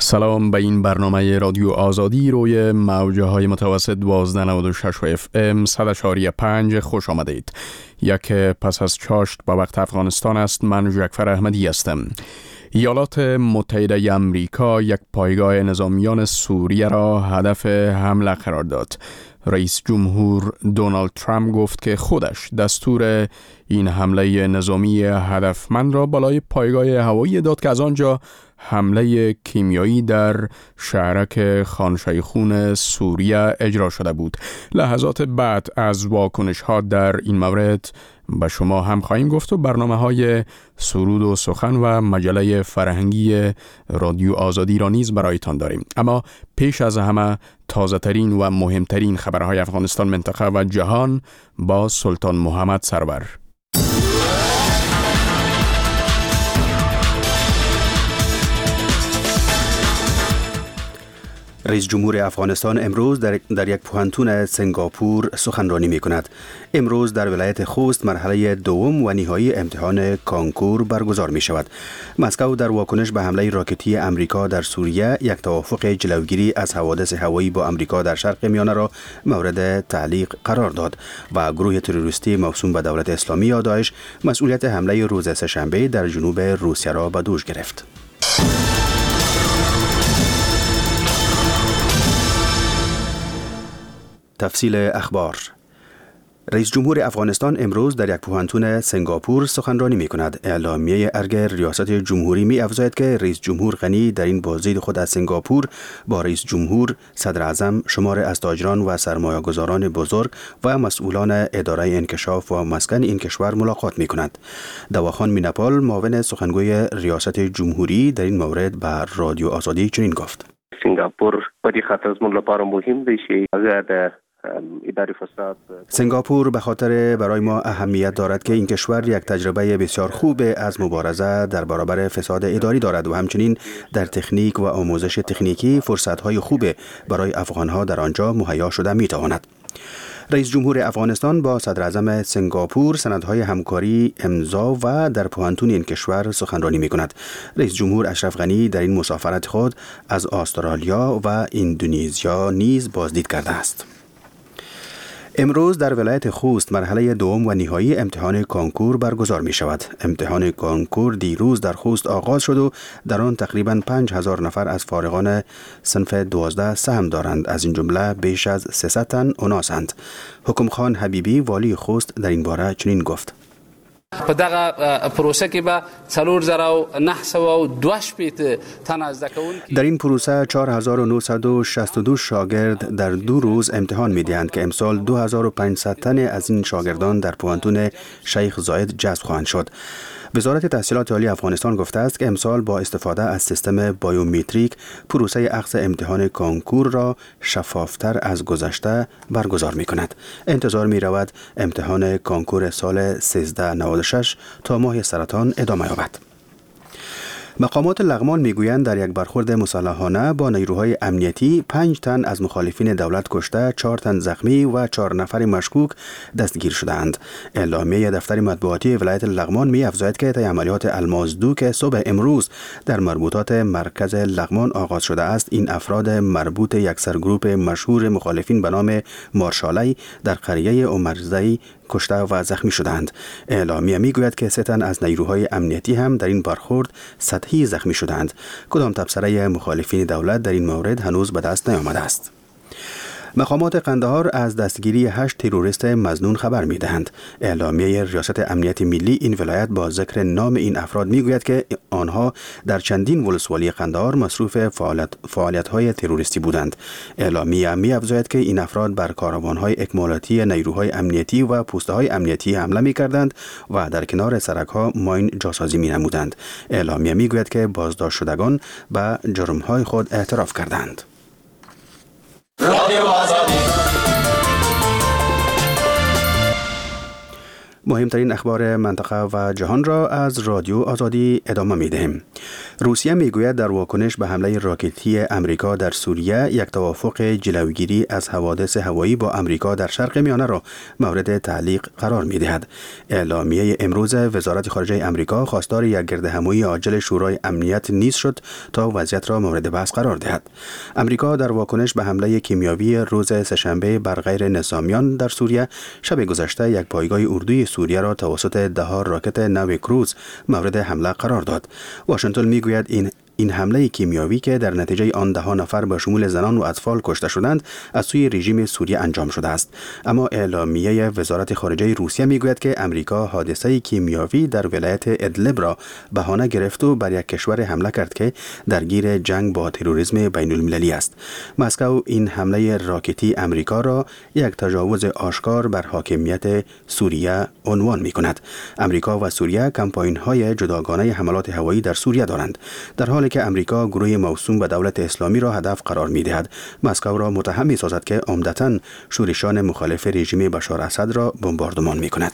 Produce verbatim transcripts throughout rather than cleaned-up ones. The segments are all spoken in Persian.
سلام، به این برنامه رادیو آزادی روی موجه های متوسط دوازده نود و شش و اف ام صد و چهار و پنج خوش آمدید. یک پس از چاشت با وقت افغانستان است. من جعفر احمدی هستم. ایالات متحده امریکا یک پایگاه نظامیان سوریه را هدف حمله قرار داد. رئیس جمهور دونالد ترامپ گفت که خودش دستور این حمله نظامی هدفمند را بالای پایگاه هوایی داد که از آنجا حمله کیمیایی در شهرک خان شیخون سوریه اجرا شده بود. لحظات بعد از واکنش ها در این مورد به شما هم خواهیم گفت و برنامه های سرود و سخن و مجله فرهنگی رادیو آزادی را نیز برایتان داریم. اما پیش از همه تازه ترین و مهمترین خبرهای افغانستان، منطقه و جهان با سلطان محمد سرور. رئیس جمهور افغانستان امروز در, در یک پوهنتون سنگاپور سخنرانی می کند. امروز در ولایت خوست مرحله دوم و نهایی امتحان کانکور برگزار می شود. مسکو در واکنش به حمله راکتی امریکا در سوریه یک توافق جلوگیری از حوادث هوایی با امریکا در شرق میانه را مورد تعلیق قرار داد و گروه تروریستی موسوم به دولت اسلامی یا داعش مسئولیت حمله روز سه‌شنبه در جنوب روسیه را به دوش گرفت. تفصیل اخبار. رئیس جمهور افغانستان امروز در یک پوهنتون سنگاپور سخنرانی می کند. اعلامیه ارگ ریاست جمهوری می افزاید که رئیس جمهور غنی در این بازدید خود از سنگاپور با رئیس جمهور، صدر اعظم، شمار از تاجران و سرمایه‌گذاران بزرگ و مسئولان اداره انکشاف و مسکن این کشور ملاقات می کند. دواخان میناپال، معاون سخنگوی ریاست جمهوری، در این مورد به رادیو آزادی چنین گفت: سنگاپور په خاطر زموږ لپاره مهم دی چې هغه سنگاپور به خاطر برای ما اهمیت دارد که این کشور یک تجربه بسیار خوب از مبارزه در برابر فساد اداری دارد و همچنین در تکنیک و آموزش تکنیکی فرصت‌های خوب برای افغان‌ها در آنجا مهیا شده می‌تواند. رئیس جمهور افغانستان با صدر اعظم سنگاپور سندهای همکاری امضا و در پوهنتون این کشور سخنرانی می‌کند. رئیس جمهور اشرف غنی در این مسافرت خود از استرالیا و اندونزیا نیز بازدید کرده است. امروز در ولایت خوست مرحله دوم و نهایی امتحان کانکور برگزار می شود. امتحان کانکور دیروز در خوست آغاز شد و در آن تقریباً پنج هزار نفر از فارغان صنف دوازده سهم دارند. از این جمله بیش از سیصد تن اوناسند. حکم خان حبیبی والی خوست در این باره چنین گفت: په دغه پروسه کې به څلور زره و نهه سوه و دوه شپېته تن از زده‌کوونکي در این پروسه چهار هزار و نهصد و شصت و دو شاگرد در دو روز امتحان می‌دهند که امسال دو هزار و پانصد تن از این شاگردان در پوهنتون شیخ زاید جذب خواهند شد. وزارت تحصیلات عالی افغانستان گفته است که امسال با استفاده از سیستم بایومتریک پروسه اخذ امتحان کانکور را شفافتر از گذشته برگزار می کند. انتظار می رود امتحان کانکور سال سیزده نود و شش تا ماه سرطان ادامه یابد. مقامات لغمان میگویند در یک برخورد مسلحانه با نیروهای امنیتی پنج تن از مخالفین دولت کشته، چهار تن زخمی و چهار نفر مشکوک دستگیر شدند. اعلامیه دفتر مطبوعاتی ولایت لغمان می افزاید که طی عملیات الماس دو که صبح امروز در مربوطات مرکز لغمان آغاز شده است، این افراد مربوط یک سرگروپ مشهور مخالفین به نام مارشالی در قریه عمرزی کشته و زخمی شدند. اعلامیه میگوید که سه تن از نیروهای امنیتی هم در این برخورد سطحی زخمی شدند. کدام تبصره مخالفین دولت در این مورد هنوز به دست نیامده است. مقامات قندهار از دستگیری هشت تروریست مظنون خبر می‌دهند. اعلامیه ریاست امنیت ملی این ولایت با ذکر نام این افراد میگوید که آنها در چندین ولسوالی قندهار مصروف فعالیت فعالیت‌های تروریستی بودند. اعلامیه می‌افزاید که این افراد بر کاروان‌های اکمالاتی نیروهای امنیتی و پوسته‌های امنیتی حمله می‌کردند و در کنار سرک‌ها ماین جاسازی می‌نمودند. اعلامیه میگوید که بازداشت شدگان به جرم‌های خود اعتراف کردند. مهمترین اخبار منطقه و جهان را از رادیو آزادی ادامه می دهیم. روسیه می گوید در واکنش به حمله راکتی امریکا در سوریه یک توافق جلوگیری از حوادث هوایی با امریکا در شرق میانه را مورد تعلیق قرار می دهد. اعلامیه امروز وزارت خارجه امریکا خواستار یک گردهمایی عاجل شورای امنیت نیز شد تا وضعیت را مورد بحث قرار دهد. امریکا در واکنش به حمله کیمیاوی روز سه‌شنبه بر غیر نظامیان در سوریه شب گذشته یک پایگاه اردوی سوریه را توسط ده راکت نو کروز مورد حمله قرار داد. واشنگتن میگوید این این حمله کیمیاوی که در نتیجه آن ده نفر به شمول زنان و اطفال کشته شدند از سوی رژیم سوریه انجام شده است. اما اعلامیه وزارت خارجه روسیه میگوید که امریکا حادثه کیمیاوی در ولایت ادلب را بهانه گرفت و بر یک کشور حمله کرد که درگیر جنگ با تروریسم بین المللی است. مسکو این حمله راکتی امریکا را یک تجاوز آشکار بر حاکمیت سوریه عنوان می‌کند. امریکا و سوریه کمپاین‌های جداگانه حملات هوایی در سوریه دارند، در حالی که امریکا گروه موسوم به دولت اسلامی را هدف قرار می‌دهد. مسکو را متهم می‌سازد که عمدتاً شورشیان مخالف رژیم بشار اسد را بمباردمان می‌کند.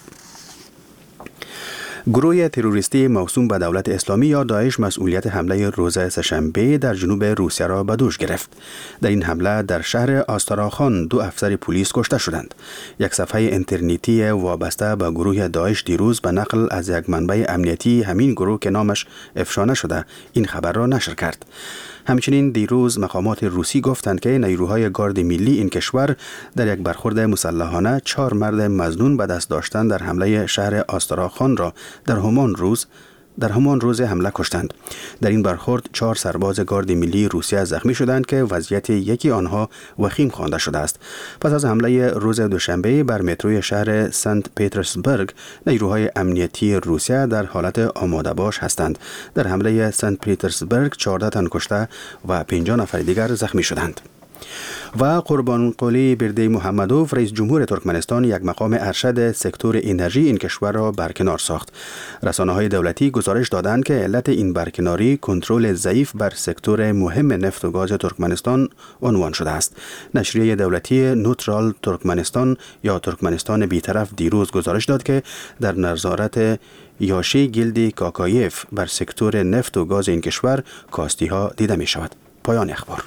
گروه تروریستی موسوم به دولت اسلامی یا داعش مسئولیت حمله روز سه‌شنبه در جنوب روسیه را به دوش گرفت. در این حمله در شهر آستراخان دو افسر پلیس کشته شدند. یک صفحه اینترنتی وابسته به گروه داعش دیروز به نقل از یک منبع امنیتی همین گروه که نامش افشا نشده این خبر را نشر کرد. همچنین دیروز مقامات روسی گفتند که نیروهای گارد ملی این کشور در یک برخورد مسلحانه چهار مرد مظنون به دست داشتن در حمله شهر آستراخان را در همان روز در همان روز حمله کشتند. در این برخورد چهار سرباز گارد ملی روسیه زخمی شدند که وضعیت یکی آنها وخیم خوانده شده است. پس از حمله روز دوشنبه بر متروی شهر سنت پترزبورگ، نیروهای امنیتی روسیه در حالت آماده باش هستند. در حمله سنت پترزبورگ چهارده تن کشته و پنجاه نفر دیگر زخمی شدند. و قربانقلی برده محمدوف رئیس جمهور ترکمنستان یک مقام ارشد سکتور انرژی این کشور را برکنار ساخت. رسانه‌های دولتی گزارش دادند که علت این برکناری کنترل ضعیف بر سکتور مهم نفت و گاز ترکمنستان عنوان شده است. نشریه دولتی نوترال ترکمنستان یا ترکمنستان بی‌طرف دیروز گزارش داد که در نظارت یاشی گیلدی کاکایف بر سکتور نفت و گاز این کشور کاستی‌ها دیده می شود. پایان اخبار.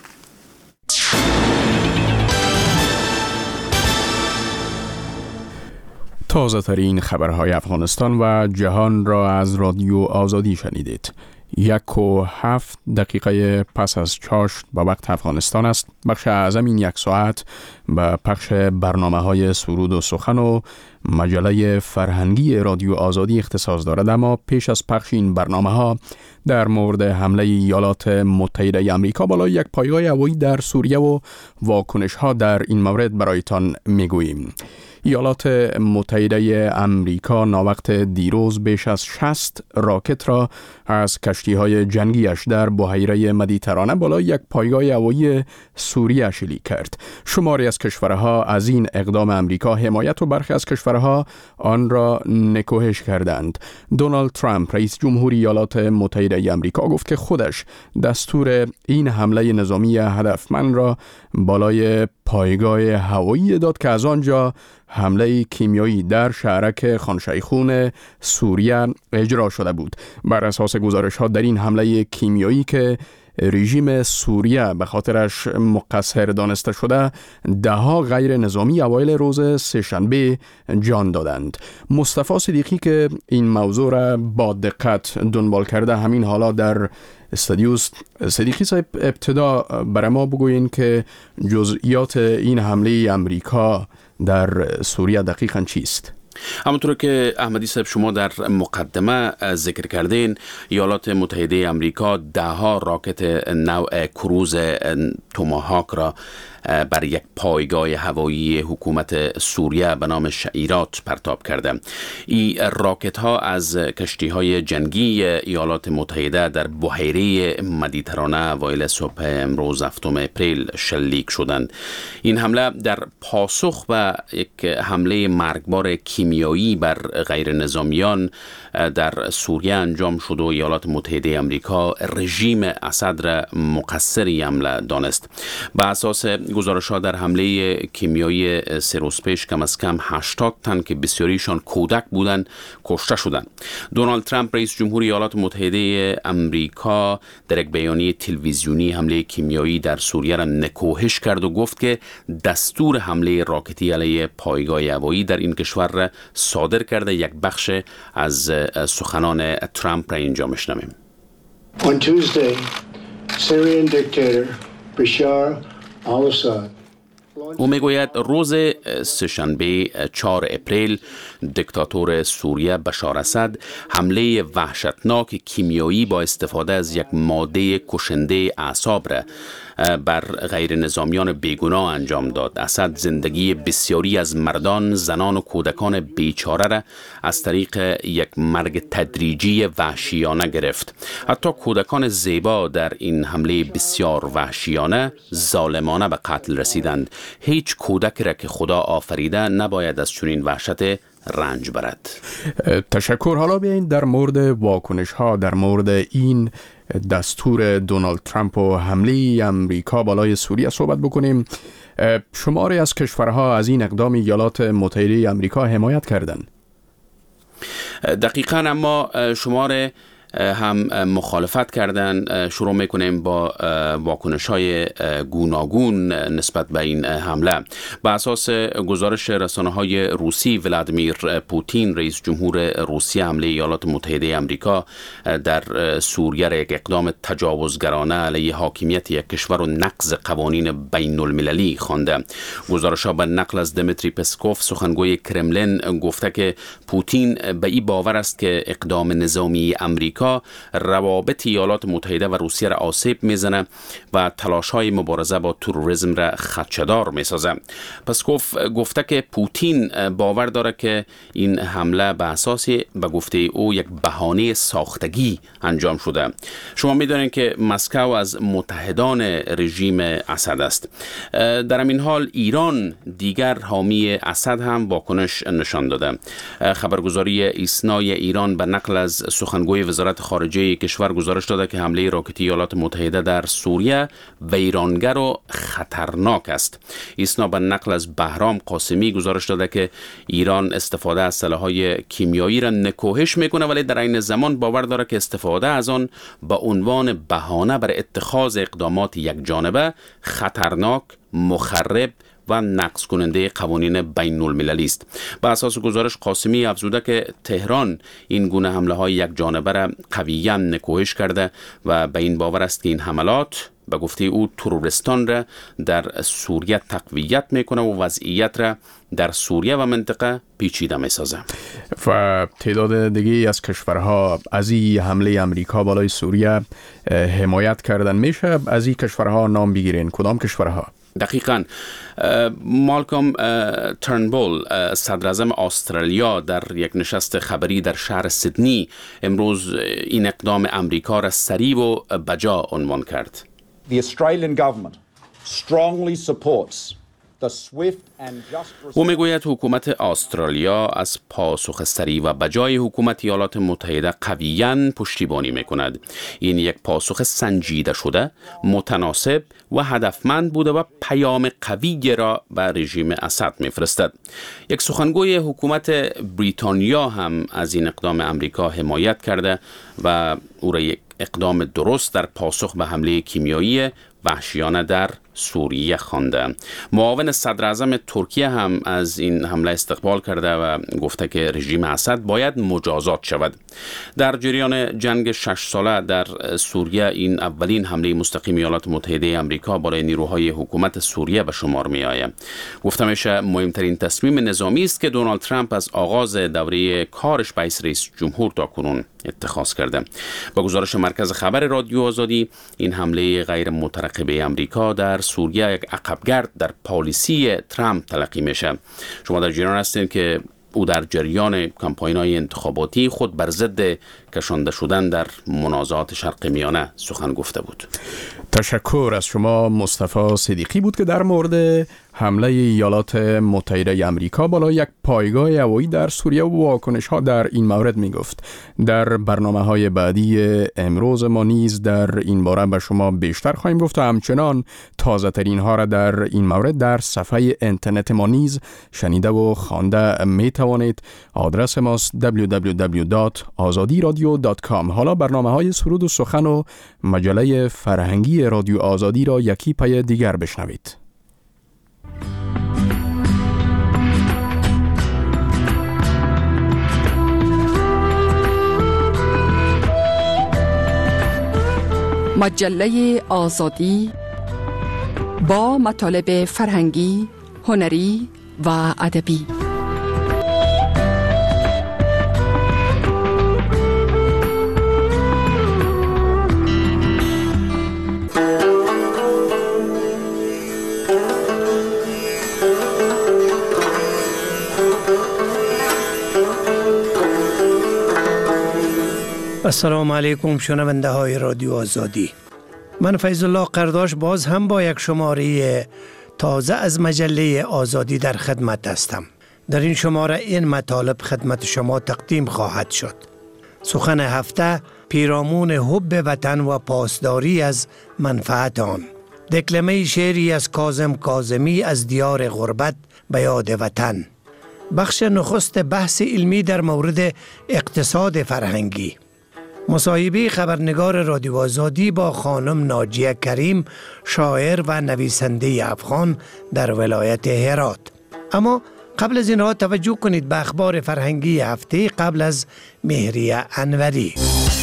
تازه ترین خبرهای افغانستان و جهان را از رادیو آزادی شنیدید. یک و هفت دقیقه پس از چاشت با وقت افغانستان است. بخش اعظم این یک ساعت به پخش برنامه های سرود و سخن و مجله فرهنگی رادیو آزادی اختصاص دارد، اما پیش از پخش این برنامه ها در مورد حمله ایالات متحده آمریکا بالای یک پایگاه هوایی در سوریه و واکنش ها در این مورد برایتان میگوییم. ایالات متحده آمریکا ناوقت دیروز بیش از شصت راکت را از کشتی‌های جنگیش در بحیره مدیترانه بالای یک پایگاه هوایی سوریه شلیک کرد. شماری از کشورها از این اقدام آمریکا حمایت و برخی از کشورها آن را نکوهش کردند. دونالد ترامپ رئیس جمهوری ایالات متحده آمریکا گفت که خودش دستور این حمله نظامی هدفمند را بالای پایگاه هوایی داد که از آنجا حمله کیمیایی در شهرک خان شیخون سوریه اجرا شده بود. بر اساس گزارش ها در این حمله کیمیایی که رژیم سوریه به خاطرش مقصر دانسته شده، ده ها غیر نظامی اوایل روز سه‌شنبه جان دادند. مصطفی صدیقی که این موضوع را با دقت دنبال کرده همین حالا در استادیوست. صدیقی صاحب، ابتدا برای ما بگوین که جزئیات این حمله امریکا در سوریه دقیقاً چیست؟ همونطور که احمدی صاحب شما در مقدمه ذکر کردین، ایالات متحده آمریکا ده ها راکت نوع کروز توماهاک را بر یک پایگاه هوایی حکومت سوریه به نام شعیرات پرتاب کرده. این راکت ها از کشتی های جنگی ایالات متحده در بحیره مدیترانه اوایل صبح امروز هفتم اپریل شلیک شدند. این حمله در پاسخ به یک حمله مرگبار کیمیایی کیمیایی بر غیر نظامیان در سوریه انجام شد و ایالات متحده آمریکا رژیم اسد را مقصر این حمله دانست. به اساس گزارش‌ها در حمله کیمیایی سه روز پیش کم از کم هشتاد تن که بسیاریشان کودک بودند کشته شدند. دونالد ترامپ رئیس جمهور ایالات متحده آمریکا در یک بیانیه تلویزیونی حمله کیمیایی در سوریه را نکوهش کرد و گفت که دستور حمله راکتی علیه پایگاه هوایی در این کشور را صادر کرده. یک بخش از سخنان ترامپ را اینجا میشنویم. On Tuesday, Syrian dictator Bashar al-Assad او میگوید روز سه‌شنبه چهار اپریل دیکتاتور سوریه بشار اسد حمله وحشتناک کیمیایی با استفاده از یک ماده کشنده اعصاب را بر غیر نظامیان بیگناه انجام داد. اسد زندگی بسیاری از مردان، زنان و کودکان بیچاره را از طریق یک مرگ تدریجی وحشیانه گرفت. حتی کودکان زیبا در این حمله بسیار وحشیانه ظالمانه به قتل رسیدند. هیچ کودک را که خدا آفریده نباید از چنین وحشت رنج برد. تشکر. حالا بیایید در مورد واکنش ها در مورد این دستور دونالد ترامپ و حمله امریکا بالای سوریه صحبت بکنیم. شماری از کشورها از این اقدام ایالات متحده آمریکا حمایت کردند. دقیقاً، اما شمار هم مخالفت کردن. شروع میکنیم با واکنش‌های گوناگون نسبت به این حمله. به اساس گزارش رسانه‌های روسی، ولادیمیر پوتین رئیس جمهور روسیه حمله ایالات متحده آمریکا در سوریه را یک اقدام تجاوزگرانه علیه حاکمیت یک کشور و نقض قوانین بین المللی خوانده. گزارش‌ها به نقل از دمیتری پسکوف سخنگوی کرملین گفته که پوتین به این باور است که اقدام نظامی آمریکا روابط ایالات متحده و روسیه را آسیب میزنه و تلاش‌های مبارزه با تروریسم را خدشه‌دار میسازه. پسکوف گفته که پوتین باور داره که این حمله به اساس به گفته او یک بهانه ساختگی انجام شده. شما میدونید که مسکو از متحدان رژیم اسد است. در این حال ایران دیگر حامی اسد هم واکنش نشان داده. خبرگزاری ایسنای ایران به نقل از سخنگوی وزارت خارجه کشور گزارش داده که حمله راکتی ایالات متحده در سوریه ویرانگر و خطرناک است. ایسنا به نقل از بهرام قاسمی گزارش داده که ایران استفاده از سلاح‌های کیمیایی را نکوهش میکنه، ولی در این زمان باور داره که استفاده از آن به عنوان بهانه برای اتخاذ اقدامات یک جانبه خطرناک، مخرب و نقض کننده قوانین بین المللی است. به اساس گزارش قاسمی افزوده که تهران این گونه حمله های یک جانبه را قویاً نکوهش کرده و به این باور است که این حملات به گفته او تروریستان را در سوریه تقویت میکنه و وضعیت را در سوریه و منطقه پیچیده میسازه. و تعداد دیگه از کشورها از این حمله امریکا بالای سوریه حمایت کردن. میشه از این کشورها نام بگیرین؟ کدام کشورها؟ دقیقاً. مالکوم ترنبول صدر اعظم استرالیا در یک نشست خبری در شهر سیدنی امروز این اقدام امریکا را سریع و بجا عنوان کرد. The Australian government strongly supports the swift and just او میگوید حکومت استرالیا از پاسخ سریع و بجای حکومت ایالات متحده قویاً پشتیبانی میکند. این یک پاسخ سنجیده شده، متناسب و هدفمند بوده و پیام قوی را به رژیم اسد میفرستد. یک سخنگوی حکومت بریتانیا هم از این اقدام امریکا حمایت کرده و او را یک اقدام درست در پاسخ به حمله کیمیایی وحشیانه در سوریه خوانده. معاون صدر اعظم ترکیه هم از این حمله استقبال کرده و گفته که رژیم اسد باید مجازات شود. در جریان جنگ شش ساله در سوریه این اولین حمله مستقیم ایالات متحده آمریکا بالای نیروهای حکومت سوریه به شمار می آید. گفته میشه مهمترین تصمیم نظامی است که دونالد ترامپ از آغاز دوره کارش به حیث رئیس جمهور تا کنون اتخاذ کرده. با گزارش مرکز خبر رادیو آزادی، این حمله غیر مترقبه آمریکا در سوریه یک عقبگرد در پالیسی ترامپ تلقی میشه. شما در جریان هستید که او در جریان کمپاین‌های انتخاباتی خود بر ضد کشانده شدن در منازعات شرق میانه سخن گفته بود. تشکر از شما. مصطفی صدیقی بود که در مورد حمله ایالات متحده آمریکا بالا یک پایگاه هوایی در سوریه و واکنش ها در این مورد می گفت. در برنامه های بعدی امروز ما نیز در این باره به شما بیشتر خواهیم گفت و همچنان تازه ترین ها را در این مورد در صفحه اینترنت ما نیز شنیده و خوانده می توانید. آدرس ماست دبلیو دبلیو دبلیو دات آزادی رادیو دات کام. حالا برنامه های سرود و سخن و مجله فرهنگی رادیو آزادی را یکی پای دیگر بشنوید. مجله آزادی با مطالب فرهنگی، هنری و ادبی. السلام علیکم شنونده های رادیو آزادی. من فیض الله قرداش باز هم با یک شماره تازه از مجله آزادی در خدمت هستم. در این شماره این مطالب خدمت شما تقدیم خواهد شد. سخن هفته پیرامون حب وطن و پاسداری از منفعت آن. دکلمه شعری از کاظم کاظمی از دیار غربت به یاد وطن. بخش نخست بحث علمی در مورد اقتصاد فرهنگی. مصاحبه خبرنگار رادیو آزادی با خانم ناجیه کریم، شاعر و نویسنده افغان در ولایت هرات. اما قبل از اینها توجه کنید به اخبار فرهنگی هفته قبل از مهریه انوری.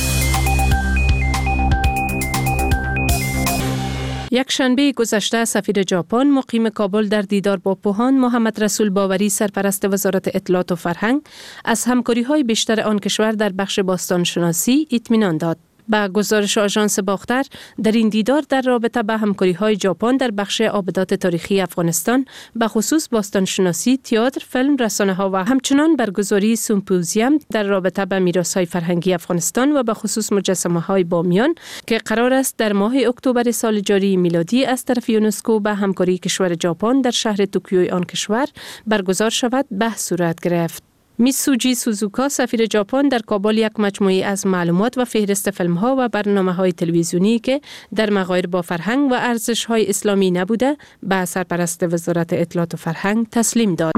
یک شنبه گذشته سفیر ژاپن مقیم کابل در دیدار با پوهان محمد رسول باوری سرپرست وزارت اطلاعات و فرهنگ از همکاری‌های بیشتر آن کشور در بخش باستانشناسی اطمینان داد. با گزارش آژانس باختر در این دیدار در رابطه با همکاری‌های ژاپن در بخش آبدات تاریخی افغانستان به خصوص باستانشناسی، تئاتر، فیلم، رسانه‌ها و همچنان برگزاری سمپوزیوم در رابطه با میراث‌های فرهنگی افغانستان و به خصوص مجسمه‌های بامیان که قرار است در ماه اکتبر سال جاری میلادی از طرف یونسکو با همکاری کشور ژاپن در شهر توکیو آن کشور برگزار شود بحث صورت گرفت. میسوجی سوزوکا سفیر ژاپن در کابل یک مجموعه از معلومات و فهرست فیلم‌ها و برنامه‌های تلویزیونی که در مغایر با فرهنگ و ارزش‌های اسلامی نبوده به سرپرست وزارت اطلاعات و فرهنگ تسلیم داد.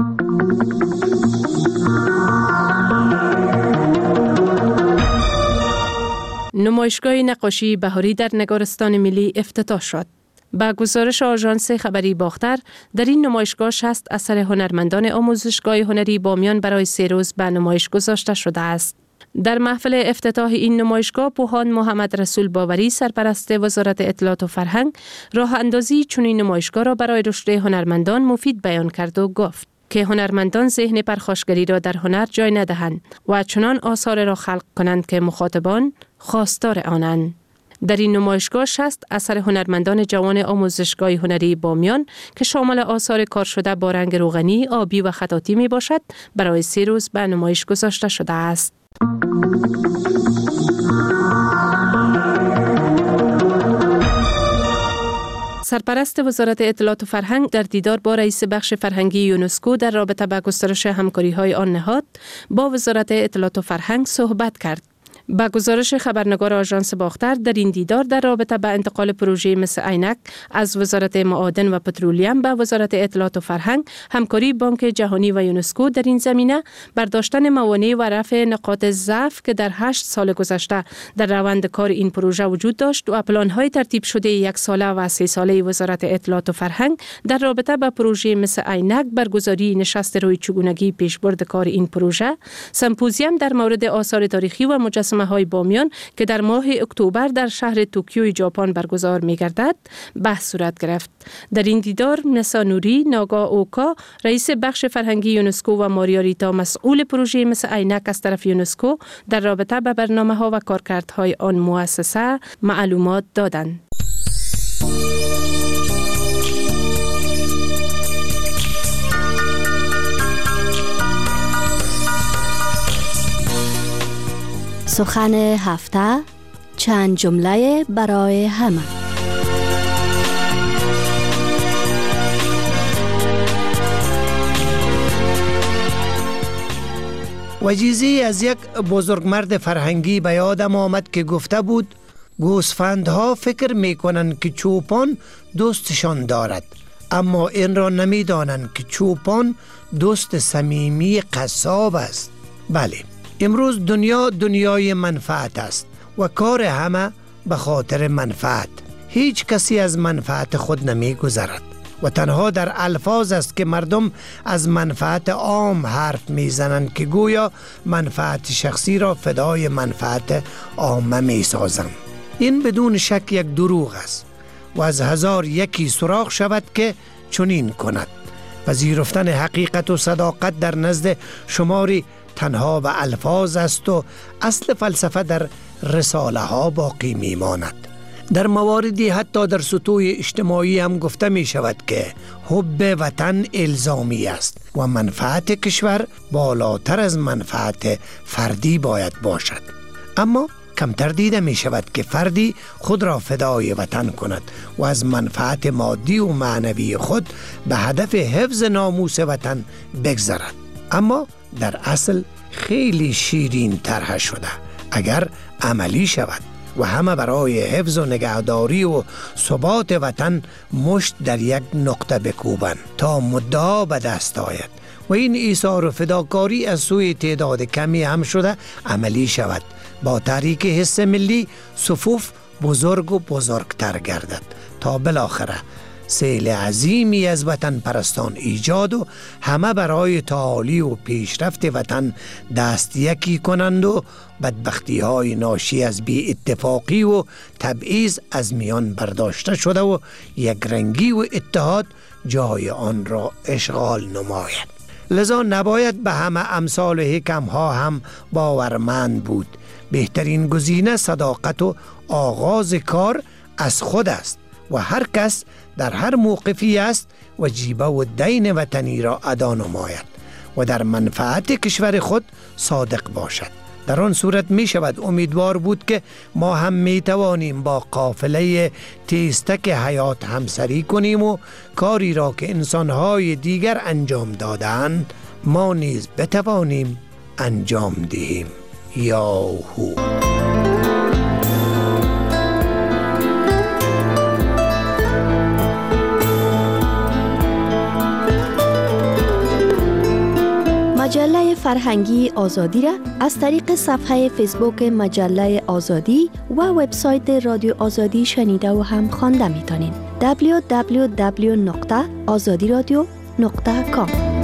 نمایشگاه نقاشی بهاری در نگارستان ملی افتتاح شد. با گزارش آژانس خبری باختر در این نمایشگاه شصت اثر هنرمندان آموزشگاه هنری بامیان برای سه روز به نمایش گذاشته شده است. در محفل افتتاح این نمایشگاه پوهان محمد رسول باوری سرپرست وزارت اطلاعات و فرهنگ راه اندازی چنین نمایشگاه را برای رشد هنرمندان مفید بیان کرد و گفت که هنرمندان ذهن پرخاشگری را در هنر جای ندهند و چنان آثار را خلق کنند که مخاطبان خواستار آنند. در این نمایشگاه شصت اثر هنرمندان جوان آموزشگاه هنری بامیان که شامل آثار کار شده با رنگ روغنی، آبی و خطاطی می باشد برای سه روز به نمایش گذاشته شده است. سرپرست وزارت اطلاعات و فرهنگ در دیدار با رئیس بخش فرهنگی یونسکو در رابطه با گسترش همکاری‌های آن نهاد با وزارت اطلاعات و فرهنگ صحبت کرد. با گزارش خبرنگار آژانس باختر در این دیدار در رابطه با انتقال پروژه مثل عینک از وزارت معادن و پترولیم به وزارت اطلاعات و فرهنگ، همکاری بانک جهانی و یونسکو در این زمینه، برداشتن موانع و رفع نقاط ضعف که در هشت سال گذشته در روند کار این پروژه وجود داشت و پلان‌های ترتیب شده یک ساله و سه ساله وزارت اطلاعات و فرهنگ در رابطه با پروژه مثل عینک، برگزاری نشست روی چگونگی پیشبرد کار این پروژه، سمپوزیوم در مورد آثار تاریخی و مجسمه های بامیان که در ماه اکتبر در شهر توکیو ژاپن برگزار می گردد بحث صورت گرفت. در این دیدار نسانوری ناگا اوکا رئیس بخش فرهنگی یونسکو و ماریا ریتا مسئول پروژه مثل عینک از طرف یونسکو در رابطه با برنامه ها و کارکردهای آن مؤسسه معلومات دادند. سخن هفته چند جمله برای همه. وجیزی از یک بزرگمرد فرهنگی به یادم آمد که گفته بود گوسفندها فکر می کنند که چوپان دوستشان دارد، اما این را نمی دانند که چوپان دوست صمیمی قصاب است. بله، امروز دنیا دنیای منفعت است و کار همه به خاطر منفعت. هیچ کسی از منفعت خود نمی گذرد و تنها در الفاظ است که مردم از منفعت عام حرف می زنند که گویا منفعت شخصی را فدای منفعت عامه می سازند. این بدون شک یک دروغ است و از هزار یکی سراغ شود که چنین کند. پذیرفتن حقیقت و صداقت در نزد شماری تنها به الفاظ است و اصل فلسفه در رساله ها باقی می ماند. در مواردی حتی در سطوح اجتماعی هم گفته می شود که حب وطن الزامی است و منفعت کشور بالاتر از منفعت فردی باید باشد. اما کمتر دیده می شود که فردی خود را فدای وطن کند و از منفعت مادی و معنوی خود به هدف حفظ ناموس وطن بگذرد. اما در اصل خیلی شیرین طرح شده اگر عملی شود و همه برای حفظ و نگهداری و ثبات وطن مشت در یک نقطه بکوبند تا مدعا به دست آید و این ایثار و فداکاری از سوی تعداد کمی هم شده عملی شود، با تحریک حس ملی صفوف بزرگ و بزرگتر گردد تا بالاخره سیل عظیمی از وطن پرستان ایجاد و همه برای تعالی و پیشرفت وطن دست یکی کنند و بدبختی های ناشی از بی اتفاقی و تبعیض از میان برداشته شده و یک رنگی و اتحاد جای آن را اشغال نماید. لذا نباید به همه امثال حکم ها هم باورمند بود. بهترین گزینه صداقت و آغاز کار از خود است و هر کس در هر موقفی است وجیبه و دین وطنی را ادا نماید و در منفعت کشور خود صادق باشد. در آن صورت می شود امیدوار بود که ما هم می توانیم با قافله تیزتک حیات همسری کنیم و کاری را که انسانهای دیگر انجام دادند ما نیز بتوانیم انجام دهیم. یاهو. مجله فرهنگی آزادی را از طریق صفحه فیسبوک مجله آزادی و وبسایت رادیو آزادی شنیده و هم خوانده میتونین. دبلیو دبلیو دبلیو نقطه آزادی رادیو نقطه کام.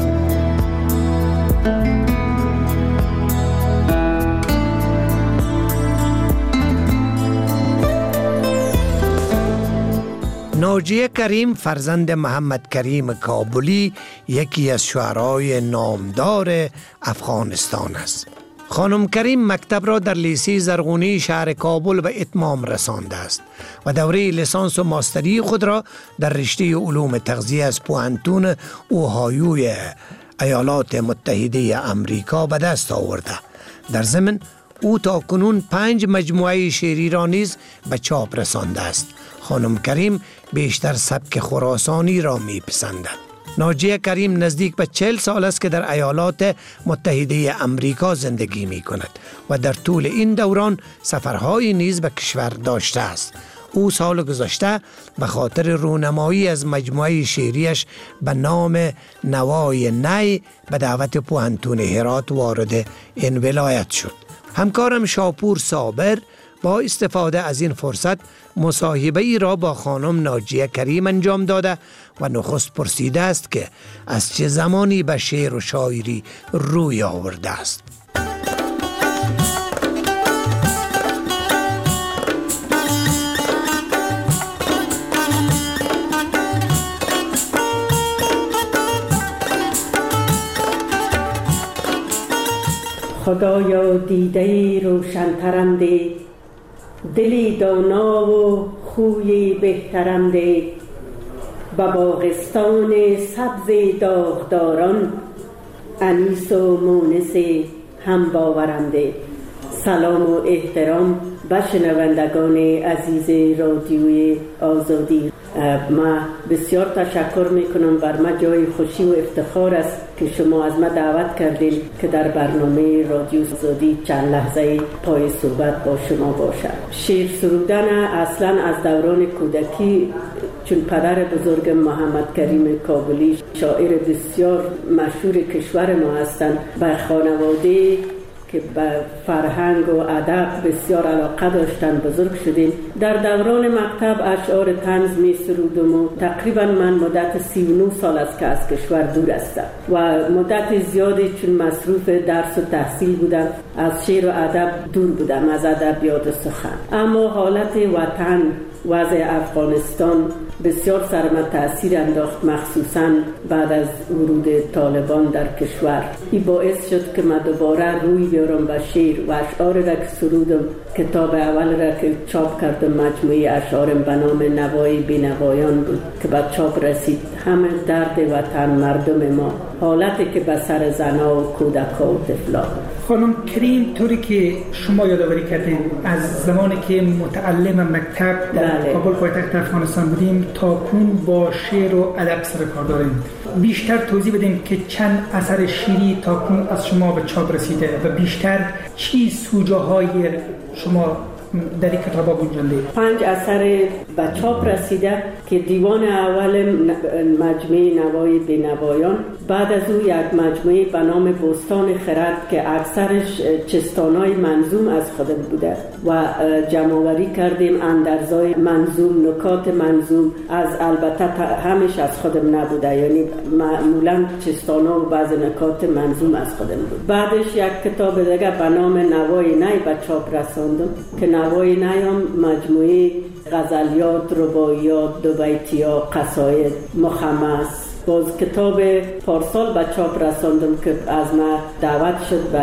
ناجیه کریم فرزند محمد کریم کابلی یکی از شاعرای نامدار افغانستان است. خانم کریم مکتب را در لیسه زرغونی شهر کابل به اتمام رسانده است و دوره لیسانس و ماستری خود را در رشته علوم تغذیه از پوهنتون اوهایوی ایالات متحده امریکا به دست آورده. در ضمن او تا کنون پنج مجموعه شعری را نیز به چاپ رسانده است. خانم کریم بیشتر سبک خراسانی را می پسندد. ناجیه کریم نزدیک به چهل سال است که در ایالات متحده امریکا زندگی می کند و در طول این دوران سفرهای نیز به کشور داشته است. او سال گذشته به خاطر رونمایی از مجموعه شعریش به نام نوای نی به دعوت پوهنتون هرات وارد این ولایت شد. همکارم شاپور صابر با استفاده از این فرصت مصاحبه ای را با خانم ناجیه کریم انجام داده و نخست پرسیده است که از چه زمانی به شعر و شاعری روی آورده است. خدایا دیده روشن‌ترم دید، دلی دانا و خوی بهترم دید، به باغستان سبز داغداران انیس و مونس هم باورم دید. سلام و احترام و شنوندگان عزیز رادیوی آزادی. ما بسیار تشکر میکنم. بر ما جای خوشی و افتخار است که شما از ما دعوت کردین که در برنامه رادیو آزادی چند لحظه پای صحبت با شما باشم. شعر سرودن اصلا از دوران کودکی، چون پدر بزرگ محمد کریم کابلی شاعر بسیار مشهور کشور ما هستند، بر خانواده که به فرهنگ و ادب بسیار علاقه داشتن بزرگ شدیم. در دوران مکتب اشعار طنز می سرودم و تقریبا من مدت سی و نه سال است که از کشور دور هستم و مدت زیادی چون مصروف درس و تحصیل بودم از شعر و ادب دور بودم، از ادبیات و سخن. اما حالت وطن، وضع افغانستان بسیار سر من تأثیر انداخت، مخصوصاً بعد از ورود طالبان در کشور. این باعث شد که من دوباره روی بیارم به شعر و اشعار را که سرودم. کتاب اول را که چاپ کردم مجموعه اشعارم به نام نوای بینوایان بود که به چاپ رسید. همه درد وطن، مردم ما، حالتی که به سر زنا و کودکا و طفلا. خانم کریم، طوری که شما یادآوری کردین از زمانی که متعلم مکتب در بله. کابل پایتخت افغانستان بودیم تا کنون با شعر و ادب سر کار داریم. بیشتر توضیح بدیم که چند اثر شعری تا کنون از شما به چاپ رسیده و بیشتر چی سوژه‌های شما در این کتاب گنجانده؟ پنج اثر به چاپ رسیده که دیوان اول مجموعه نوای بینوایان، بعد از او یک مجموعه به نام بستان خرد که اکثرش چستانای منظوم از خودم بوده و جمع‌آوری کردیم اندرزای منظوم، نکات منظوم، از البته همش از خودم نبوده، یعنی معمولا چستانا و بعض نکات منظوم از خودم بود. بعدش یک کتاب دیگه به نام نوای نی به چاپ رساندم که نوای نیام مجموعه غزلیات، رباعیات، دوبیتیا، قصاید، مخمس. باز کتاب پارسال به چاپ رساندم که از ما دعوت شد به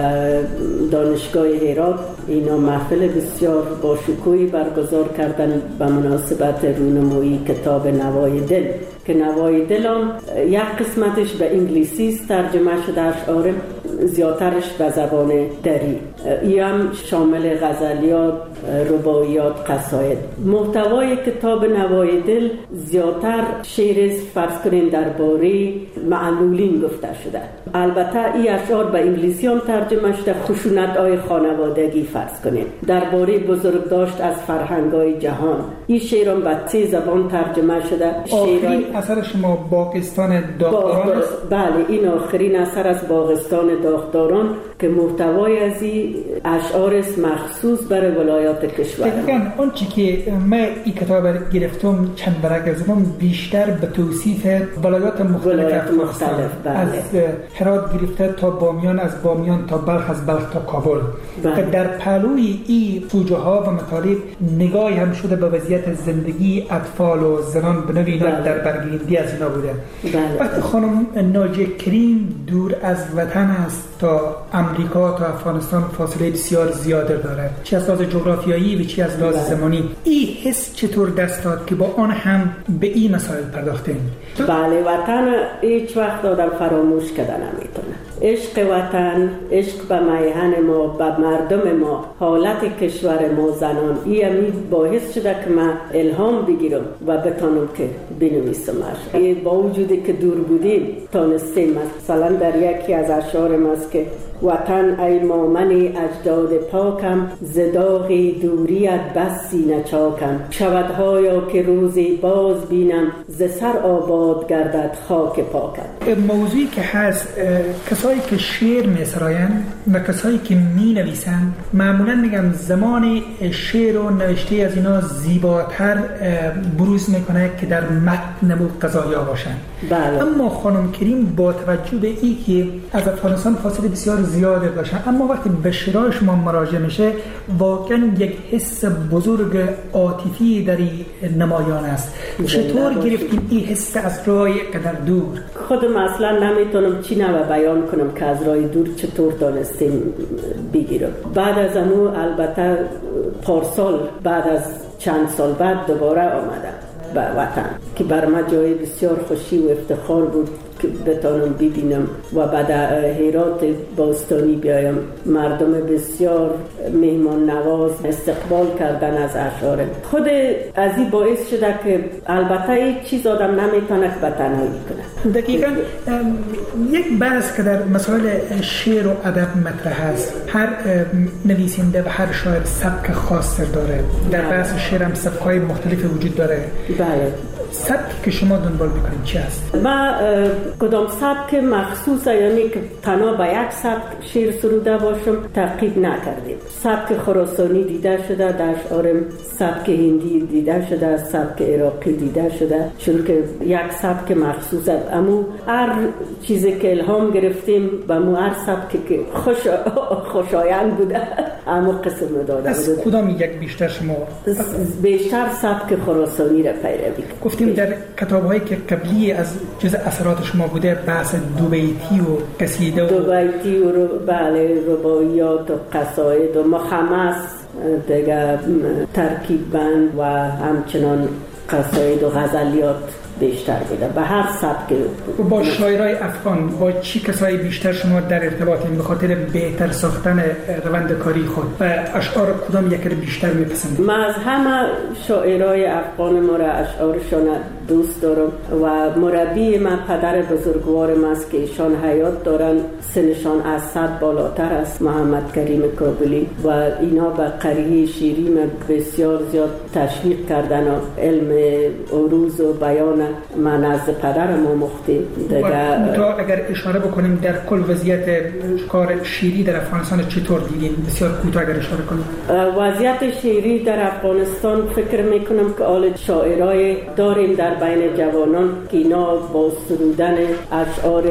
دانشگاه هرات. اینا محفل بسیار با شکوهی برگزار کردن به مناسبت رونمایی کتاب نوای دل که نوای دلم یک قسمتش به انگلیسی است ترجمه شده اشعارم، زیادترش به زبان دری. این هم شامل غزلیات، رباعیات، قصاید. محتوای کتاب نوای دل زیادتر شعر فرض کنین درباره معلولین گفته شده. البته این اشعار به انگلیسی هم ترجمه شده، خشونت‌های خانوادگی فرض کنین، درباره بزرگداشت از فرهنگ‌های جهان. این شعرام به سه زبان ترجمه شده. آخرین اثر شما باغستان داغداران است؟ بله، این آخرین اثر از باغستان داغداران که محتوای از این اشعار است مخصوص برای ولایات کشور. دقیقاً آنچه که من این کتاب گرفتم چند برگ از اون بیشتر به توصیف ولایات مختلف مختلف بله. از هرات گرفته تا بامیان، از بامیان تا بلخ، از بلخ تا کابل. بله. در پهلوی این فوجه ها و مطالب نگاهی هم شده به وضعیت زندگی اطفال و زنان به نوع اینا بله. در برگیرنده از اینا بوده. بله. وقتی خانم ناجیه کریم دور از وطن است تا امریکا تا افغانستان فاصله بسیار زیاده داره، چه از لحاظ جغرافیایی و چه از لحاظ زمانی. این حس چطور دست داد که با آن هم به این مسائل پرداختین؟ بله، وطن هیچ وقت آدم فراموش کردن نمیتونه. عشق وطن، عشق به میهن ما، به مردم ما، حالت کشور ما زنان، این امید باعث شده که من الهام بگیرم و بتانم که بنویسمش. با وجودی که دور بودیم تانستیم. مثلا در یکی از اشعارم است که وطن ای مامن اجداد پاکم، زداغی دوریت بس سینه چاکم، شودهایا که روزی باز بینم، ز سر آباد گردد خاک پاکم. موضوعی که هست کسایی که شعر می سراین و کسایی که می نویسن معمولا میگم زمان شعر و نوشته از اینا زیباتر بروز میکنه که در متن و قضایا باشن. بله. اما خانم کریم با توجه به این که از افغانستان فاصله بسیار زیاده داشتن، اما وقتی به شعرهای شما مراجعه میشه واقعا یک حس بزرگ عاطفی در این نمایان است. چطور گرفتین این حس از راه قدر دور؟ خودم اصلا نمیتونم چی نو بیان کنم که از راه دور چطور دانستیم بگیرم. بعد از امو البته پارسال بعد از چند سال بعد دوباره آمدم به وطن که بر من جای بسیار خوشی و افتخار بود که بتانم ببینم و بعد هرات باستانی بیایم. مردم بسیار مهمان نواز استقبال کردن از اشعارم. خود از این باعث شده که البته یک چیز آدم نمیتونه که به تنهایی کنه. دقیقاً یک بحث که در مسائل شعر و ادب مطرح است. هر نویسنده و هر شاعر سبک خاص داره. در بحث شعر هم سبک‌های مختلفی وجود داره. بله. سبکی که شما دنبال میکنید چی است؟ ما کدام سبک مخصوصه، یعنی که تنها به یک سبک شعر سروده باشم تعقیب نکردیم. سبک خراسانی دیده شده در اشعارم، سبک هندی دیده شده، سبک عراقی دیده شده، چون که یک سبک مخصوصه. اما هر چیزی که الهام گرفتیم و مو هر سبکی که خوش خوشایند بوده اما قسم داده از بوده. کدام یک بیشتر شما؟ بیشتر سبک خراسانی را پیروی گفتیم در کتاب‌هایی که قبلی از جز اثرات شما بوده بحث دو بیتی و قصیده و دو بیتی و رو بله رباعیات و قصاید و مخمس دیگه ترکیب بند و همچنان قصاید و غزلیات بیشتر بوده. به هر سبک. با شاعرای افغان با چی کسایی بیشتر شما در ارتباطین به خاطر بهتر ساختن روند کاری خود و اشعار کدام یکی رو بیشتر میپسندید؟ من از همه شاعرای افغان ما را اشعارشان دوست دارم و مربی من پدر بزرگوارم است که ایشان حیات دارن، سنشان از صد بالاتر است، محمد کریم کابلی، و اینا به قریه شیری من بسیار زیاد تشویق کردن و علم عروض و بیان من از پدرم آموختیم. دیگه تا اگر اشاره بکنیم در کل وضعیت کار شیری در افغانستان چطور دیدین؟ بسیار کوتاه اگر اشاره کنیم. وضعیت شیری در افغانستان فکر میکنم که آل شاعرای داریم در بین جوانان که اینا با سرودن اشعار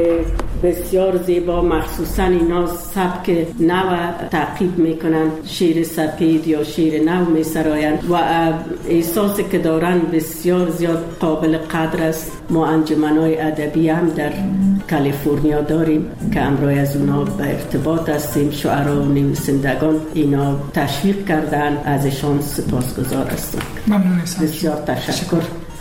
بسیار زیبا، مخصوصا اینا سبک نو تعقیب میکنن، شعر سپید یا شعر نو میسراین و احساسی که دارن بسیار زیاد قابل قدر است. ما انجمن‌های ادبی هم در کالیفرنیا داریم که امروز از اونا به ارتباط هستیم. شاعران و نویسندگان اینا تشویق کردن، ازشان سپاسگزار هستم. ممنون هستم. بسیار تشکر.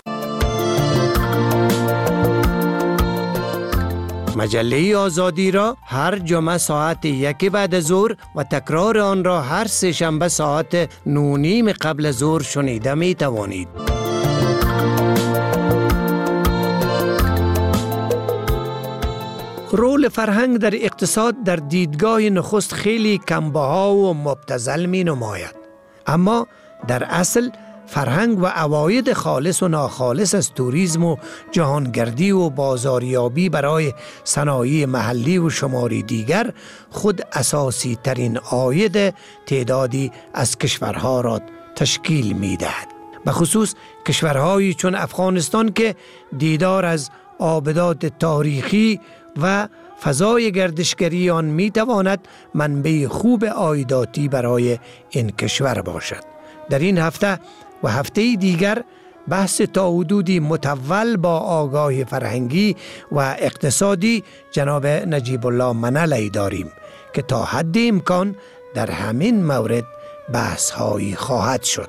مجله آزادی را هر جمعه ساعت یک بعد از ظهر و تکرار آن را هر سه شنبه ساعت نه و نیم قبل از ظهر شنیده می توانید. رول فرهنگ در اقتصاد در دیدگاه نخست خیلی کمبها و مبتذل می نماید، اما در اصل فرهنگ و عواید خالص و ناخالص از توریسم و جهانگردی و بازاریابی برای صنایع محلی و شماری دیگر خود اساسی ترین عاید تعدادی از کشورها را تشکیل می دهد. به خصوص کشورهایی چون افغانستان که دیدار از آبدات تاریخی و فضای گردشگری آن می تواند منبع خوب عایداتی برای این کشور باشد. در این هفته و هفته دیگر بحث تا حدودی متول با آگاهی فرهنگی و اقتصادی جناب نجیب الله منلی داریم که تا حد امکان در همین مورد بحث هایی خواهد شد.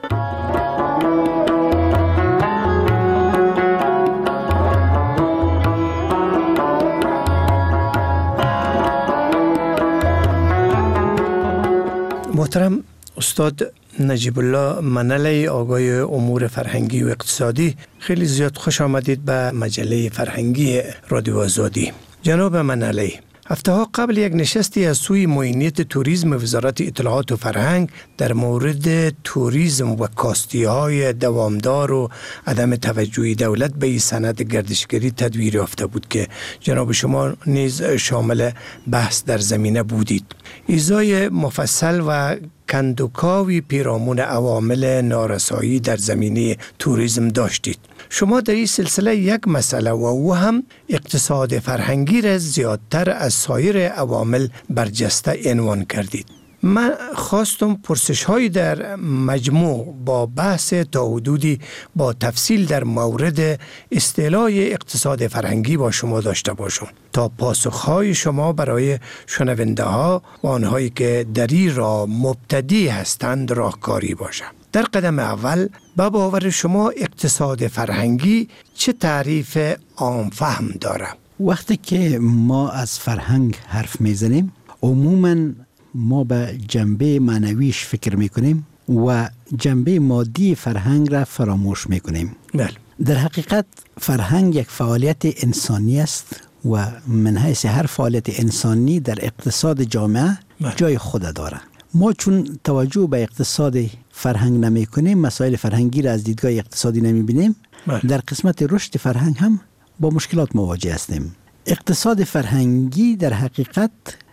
محترم استاد نجیب الله منلی، آقای امور فرهنگی و اقتصادی، خیلی زیاد خوش آمدید به مجله فرهنگی رادیو آزادی. جناب منلی، هفته ها قبل یک نشستی از سوی معینیت توریسم وزارت اطلاعات و فرهنگ در مورد توریسم و کاستی های دوامدار و عدم توجه دولت به سند گردشگری تدویر یافته بود که جناب شما نیز شامل بحث در زمینه بودید. ایزای مفصل و کندوکاوی پیرامون عوامل نارسایی در زمینه توریسم داشتید. شما در این سلسله یک مسئله و او هم اقتصاد فرهنگی را زیادتر از سایر عوامل برجسته عنوان کردید. من خواستم پرسش های در مجموع با بحث تا حدودی با تفصیل در مورد اصطلاح اقتصاد فرهنگی با شما داشته باشم تا پاسخ های شما برای شنونده ها و آنهایی که در این راه مبتدی هستند راهکاری باشد. در قدم اول به باور شما اقتصاد فرهنگی چه تعریف عام فهم دارد؟ وقتی که ما از فرهنگ حرف میزنیم عموماً ما به جنبه معنویش فکر میکنیم و جنبه مادی فرهنگ را فراموش میکنیم. بله. در حقیقت فرهنگ یک فعالیت انسانی است و من حیث هر فعالیت انسانی در اقتصاد جامعه بله. جای خود داره. ما چون توجه به اقتصاد فرهنگ نمی کنیم، مسائل فرهنگی را از دیدگاه اقتصادی نمی بینیم، بله. در قسمت رشد فرهنگ هم با مشکلات مواجه هستیم. اقتصاد فرهنگی در حقیقت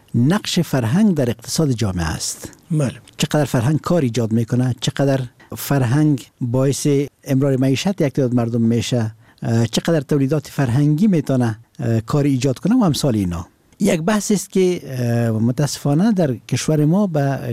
نقش فرهنگ در اقتصاد جامعه است. بله. چقدر فرهنگ کار ایجاد میکنه، چقدر فرهنگ باعث امرار معیشت یک تعداد مردم میشه، چقدر تولیدات فرهنگی میتونه کار ایجاد کنه و امثال اینا. یک بحث است که متاسفانه در کشور ما به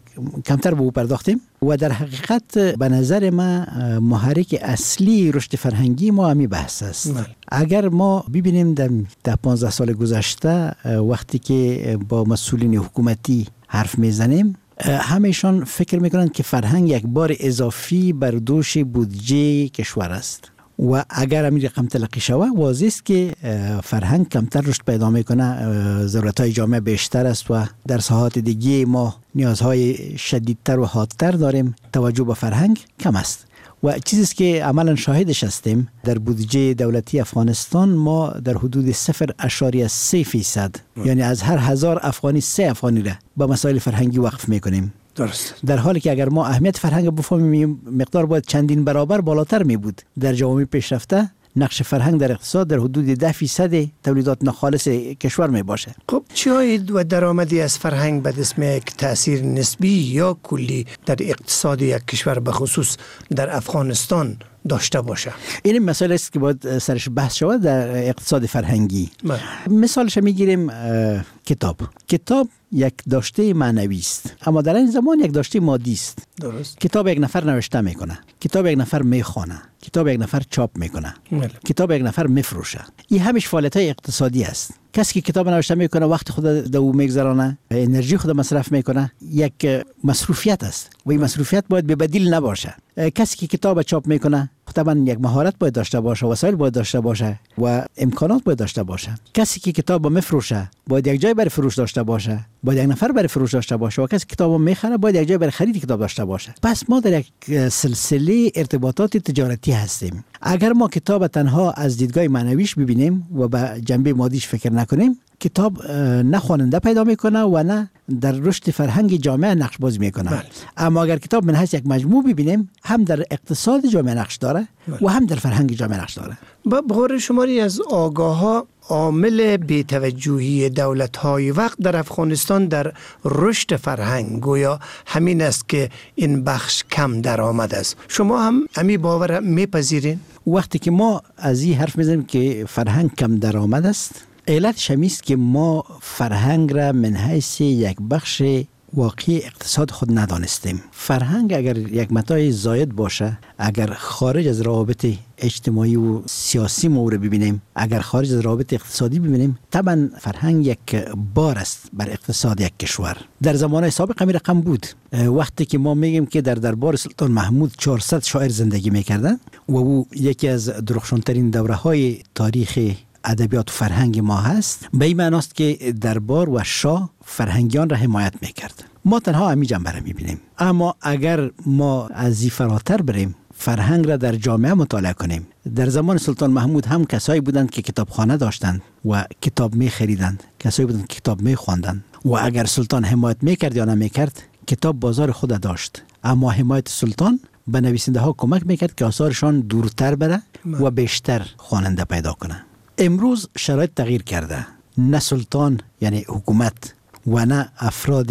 کمتر به او پرداختیم و در حقیقت به نظر ما محرک اصلی رشد فرهنگی ما همی بحث است. مال. اگر ما ببینیم در ده پانزده سال گذشته وقتی که با مسئولین حکومتی حرف میزنیم، همه‌شان فکر میکنن که فرهنگ یک بار اضافی بر دوش بودجه کشور است و اگر همین رقم تلقی شود واضح است که فرهنگ کمتر رشد پیدا میکنه، ضرورت‌های جامعه بیشتر است و در ساحات دیگه ما نیازهای شدیدتر و حادتر داریم، توجه به فرهنگ کم است و چیزی که عملا شاهدش هستیم در بودجه دولتی افغانستان ما در حدود صفر اشاریه سه فیصد یعنی از هر هزار افغانی سه افغانی را به مسائل فرهنگی وقف میکنیم. درست. در حالی که اگر ما اهمیت فرهنگ بفهمیم مقدار باید چندین برابر بالاتر می بود. در جوامع پیشرفته نقش فرهنگ در اقتصاد در حدود ده فیصد تولیدات ناخالص کشور می باشه. خب چه عاید و درآمدی از فرهنگ به دست میاد که تاثیر نسبی یا کلی در اقتصاد یک کشور به خصوص در افغانستان داشته باشه؟ این مسئله است که باید سرش بحث شود در اقتصاد فرهنگی. من. مثالش میگیریم کتاب. کتاب یک داشته معنوی است اما در این زمان یک داشته مادی است. درست. کتاب یک نفر نوشته میکنه، کتاب یک نفر میخونه، کتاب یک نفر چاپ میکنه، مل. کتاب یک نفر میفروشه. این همش فعالیت‌های اقتصادی است. کسی که کتاب نوشته میکنه وقت خود در او میگذرانه، انرژی خود مصرف میکنه، یک مصروفیت است و این مصروفیت باید به بدیل نباشه. کسی که کتاب چاپ میکنه طبعا یک مهارت باید داشته باشه، وسایل باید داشته باشه و امکانات باید داشته باشه. کسی که کتاب میفروشه باید یک جای برای فروش داشته باشه، باید یک نفر برای فروش داشته باشه و کسی که کتابو میخره باید یک جای برای خرید کتاب داشته باشه. پس ما در یک سلسله ارتباطات تجارتی هستیم. اگر ما کتاب تنها از دیدگاه معنویش ببینیم و به جنبه مادیش فکر نکنیم، کتاب نه خواننده پیدا میکنه و نه در رشد فرهنگ جامعه نقش بازی میکنه. بله. اما اگر کتاب من حیث یک مجموع ببینیم، هم در اقتصاد جامعه نقش داره بله. و هم در فرهنگ جامعه نقش داره. با بغور شماری از آگاه ها عامل بی‌توجهی دولت‌های وقت در افغانستان در رشد فرهنگ گویا همین است که این بخش کم درآمد است. شما هم همین باور میپذیرین؟ وقتی که ما از این حرف میزنیم که فرهنگ کم درآمد است، علت شمیست که ما فرهنگ را من حیث یک بخش واقعی اقتصاد خود ندانستیم. فرهنگ اگر یک متاع زاید باشه، اگر خارج از روابط اجتماعی و سیاسی ما رو ببینیم، اگر خارج از روابط اقتصادی ببینیم، طبعا فرهنگ یک بار است بر اقتصاد یک کشور. در زمانه سابق همین رقم بود. وقتی که ما میگیم که در دربار سلطان محمود چهارصد شاعر زندگی میکردن و او یکی از درخشانترین دوره‌های تاریخ ادبیات و فرهنگ ما هست، به این معناست که دربار و شاه فرهنگیان را حمایت میکرد. ما تنها همین جنبه را میبینیم. اما اگر ما از این فراتر بریم، فرهنگ را در جامعه مطالعه کنیم، در زمان سلطان محمود هم کسایی بودند که کتابخانه داشتند و کتاب میخریدند، کسایی بودند که کتاب میخواندند و اگر سلطان حمایت میکرد یا نمیکرد، کتاب بازار خود داشت. اما حمایت سلطان به نویسنده ها کمک میکرد که آثارشان دورتر بره و بیشتر خواننده پیدا کنه. امروز شرایط تغییر کرده. نه سلطان یعنی حکومت و نه افراد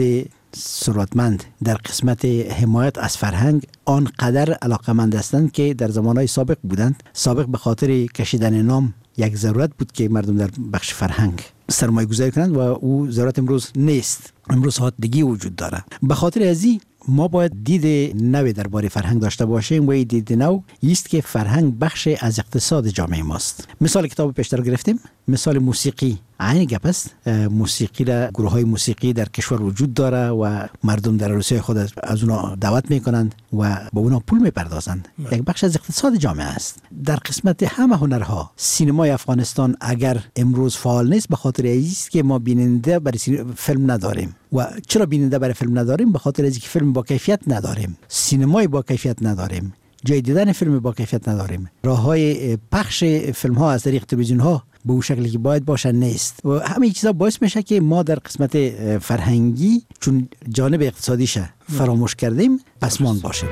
ثروتمند در قسمت حمایت از فرهنگ آنقدر علاقمند هستند که در زمانهای سابق بودند. سابق به خاطر کشیدن نام یک ضرورت بود که مردم در بخش فرهنگ سرمایه گذاری کنند و او ضرورت امروز نیست. امروز حالت دیگه وجود داره. به خاطر ازی ما باید دید نوی درباره فرهنگ داشته باشیم و این دید نو است که فرهنگ بخش از اقتصاد جامعه ماست. مثال کتاب پیشتر گرفتیم، مثال موسیقی عین گپ است. موسیقی را گروه های موسیقی در کشور وجود داره و مردم در عروسی خود از اونا دعوت میکنند و با اونا پول میپردازند. یک بخش از اقتصاد جامعه است. در قسمت همه هنرها سینمای افغانستان اگر امروز فعال نیست به خاطر است که ما بیننده برای فیلم نداریم. و چرا بیننده برای فیلم نداریم؟ به خاطر اینکه فیلم با کیفیت نداریم، سینمای با کیفیت نداریم، جای دیدن فیلم با کیفیت نداریم، راههای پخش فیلم ها از طریق تلویزیون ها به اون شکلی که باید باشن نیست و همه چیزا باعث میشه که ما در قسمت فرهنگی چون جانب اقتصادیش فراموش کردیم پسمان باشیم.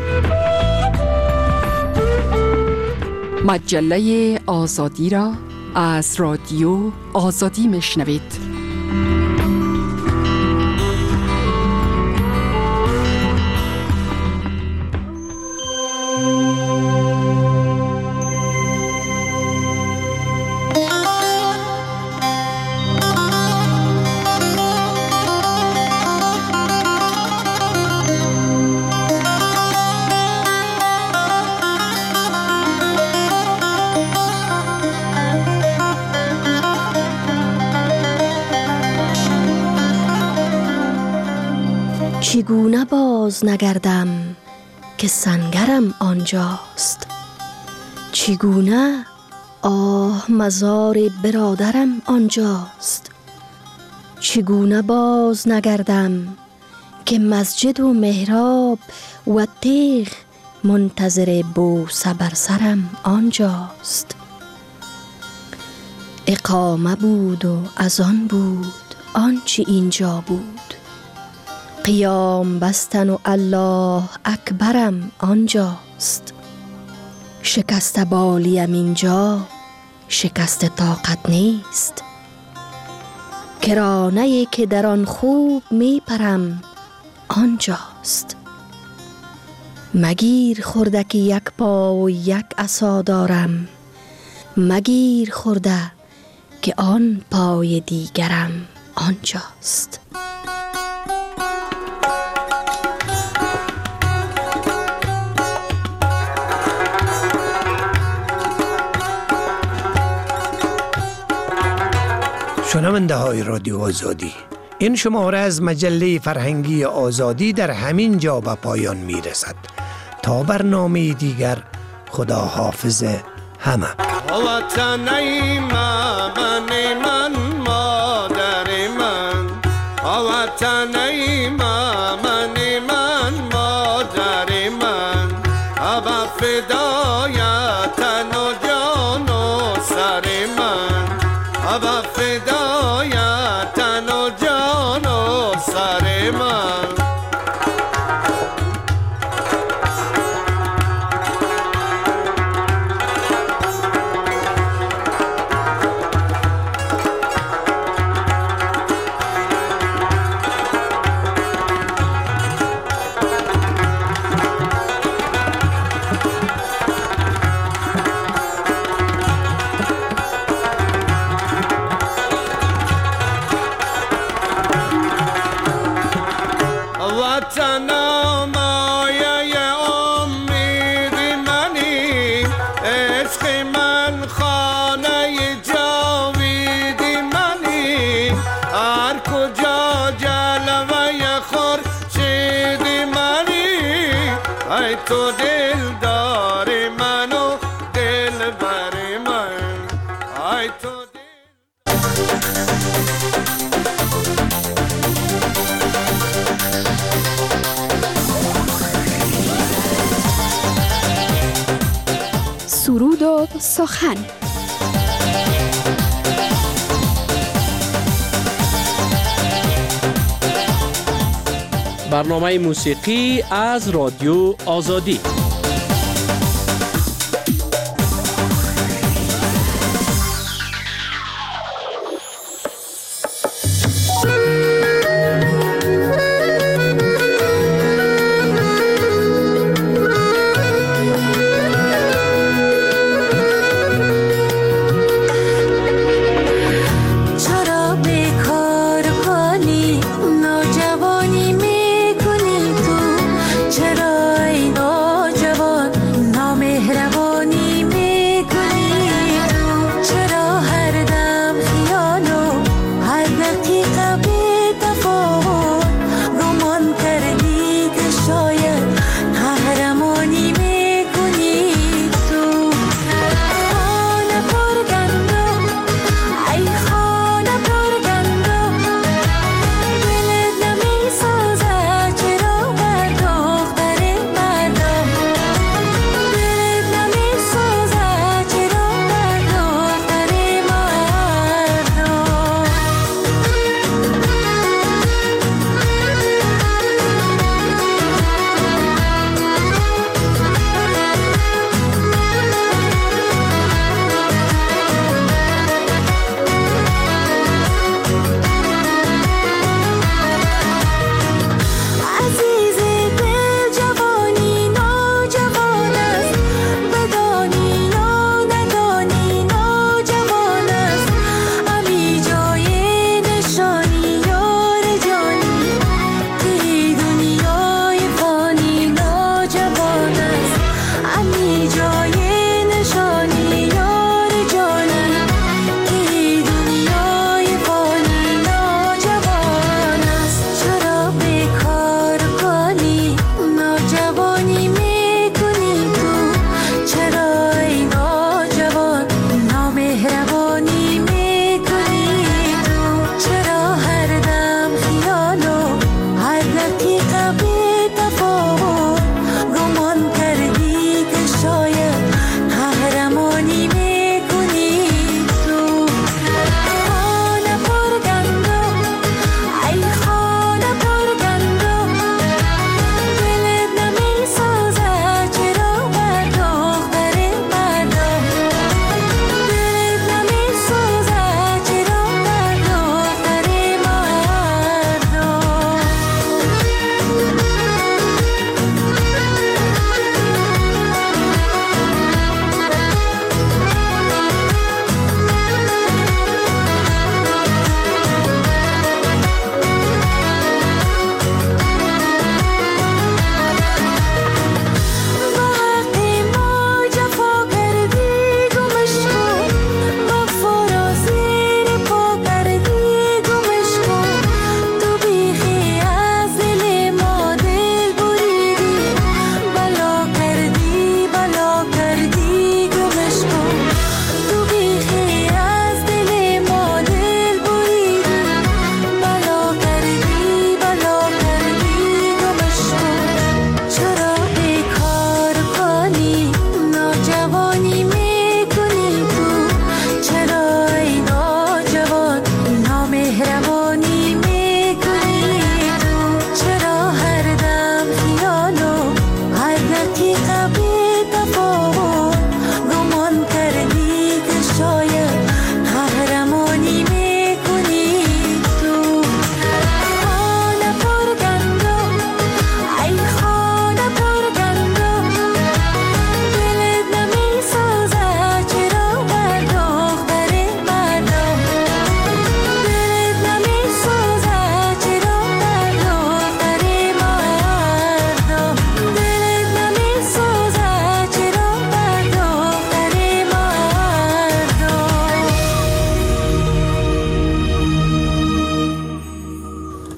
مجله آزادی را از رادیو آزادی میشنوید. چگونه باز نگردم که سنگرم آنجاست، چگونه آه مزار برادرم آنجاست، چگونه باز نگردم که مسجد و محراب و تیغ منتظر بوسه بر سرم آنجاست. اقامه بود و از آن بود آنچه اینجا بود، قیام بستن و الله اکبرم آنجاست. شکست بالیم اینجا شکست طاقت نیست، کرانه‌ای که در آن خوب می پرم آنجاست. مگیر خورده که یک پا و یک عصا دارم، مگیر خورده که آن پای دیگرم آنجاست. شنونده های رادیو آزادی، این شماره از مجله فرهنگی آزادی در همین جا به پایان می رسد. تا برنامه دیگر، خدا حافظ همه. وطن ای من من مادر من، وطن ای من من مادر من، ابا فدای تن و جان و سر من، ابا فدای تن و جان و سر من. تو دل دار منو دل بر من، ای تو سرود و سخن. برنامه موسیقی از رادیو آزادی. چرا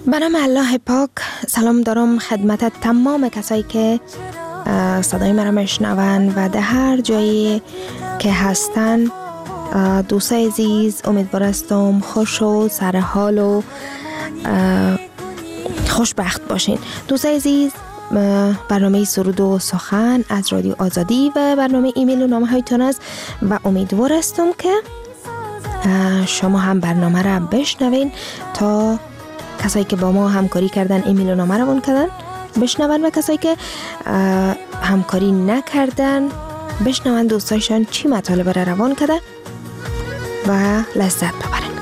به نام الله پاک. سلام دارم خدمت تمام کسایی که صدای مرا میشنون و در هر جایی که هستن. دوستای عزیز، امیدوار هستم خوش و سر حال و خوشبخت باشین. دوستای عزیز، برنامه سرود و سخن از رادیو آزادی و برنامه ایمیل و نامه هایتان است و امیدوار هستم که شما هم برنامه را بشنوین تا کسایی که با ما همکاری کردن ایمیل و نامه روان کردن بشنون و کسایی که همکاری نکردن بشنون دوستایشان چی مطالب را روان کردن و لذت ببرن.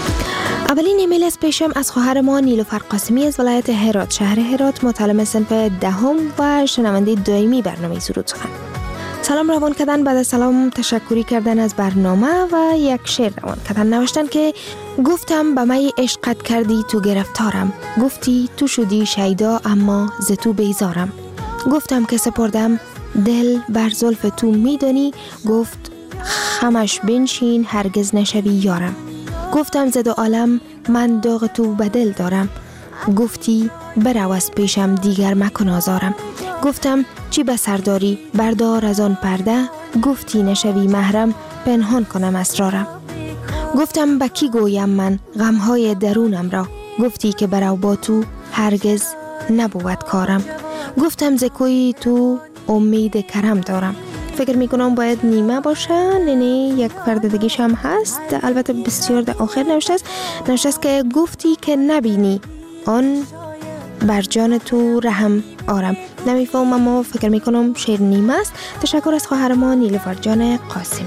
اولین ایمیل از پیشم از خواهر ما نیلوفر قاسمی از ولایت هرات، شهر هرات، متعلم صنف دهم و شنونده دائمی برنامه سرود سخن. سلام روان کردن، بعد از سلام تشکری کردن از برنامه و یک شعر روان کردن. نوشتن که گفتم به می عشقت کردی تو گرفتارم، گفتی تو شدی شیدا اما ز تو بیزارم. گفتم که سپردم دل بر زلف تو میدانی، گفت خمش بنشین هرگز نشوی یارم. گفتم ز دو عالم من داغ تو به دل دارم، گفتی برو از پیشم دیگر مکن آزارم. گفتم چی به سرداری بردار از آن پرده، گفتی نشوی محرم پنهان کنم اسرارم. گفتم به کی گویم من غمهای درونم را، گفتی که برو با تو هرگز نبود کارم. گفتم ز کوی تو امید کرم دارم. فکر میکنم باید نیمه باشه، یعنی یک پرده‌دگیش هم هست، البته بسیار در آخر نوشته است نوشته است که گفتی که نبینی آن بر جان تو رحم آرم. نمیفهمم اما فکر میکنم شعر نیمه است. تشکر از خواهر ما نیلوفر جان قاسمی.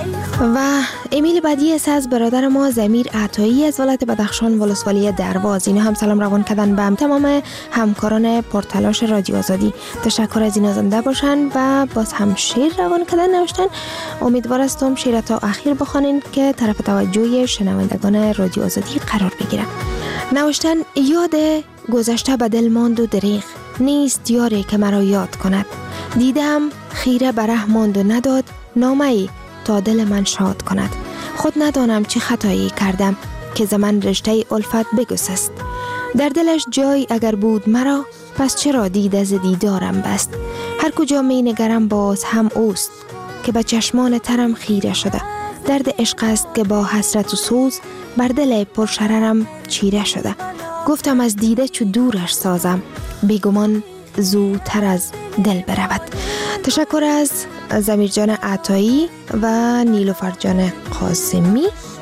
و ایمیل بعدی است از برادر ما ضمیر عطایی از ولایت بدخشان ولسوالی درواز. اینا هم سلام روان کردن به تمام همکاران پرتلاش رادیو آزادی. تشکر از اینا زنده باشن و باز هم شعر روان کردن. نوشتن امیدوار هستم شعر تا اخیر بخوانین که طرف توجه شنوندگان رادیو آزادی قرار بگیره. نوشتن یاد گذشته به دل ماند و دریغ، نیست یاری که مرا یاد کند. دیدم خیره به ره ماند و نداد نامه‌ای تا دل من شاد کند. خود ندانم چه خطایی کردم که ز من رشته الفت بگسست. در دلش جای اگر بود مرا، پس چرا دیده ز دیدارم بست. هر کجا می نگرم باز هم اوست که به چشمان ترم خیره شده. درد عشق است که با حسرت و سوز بر دل پرشررم چیره شده. گفتم از دیده چو دورش سازم، بیگمان زودتر از دل برود. تشکر از ضمیر جان عطایی و نیلوفر جان قاسمی.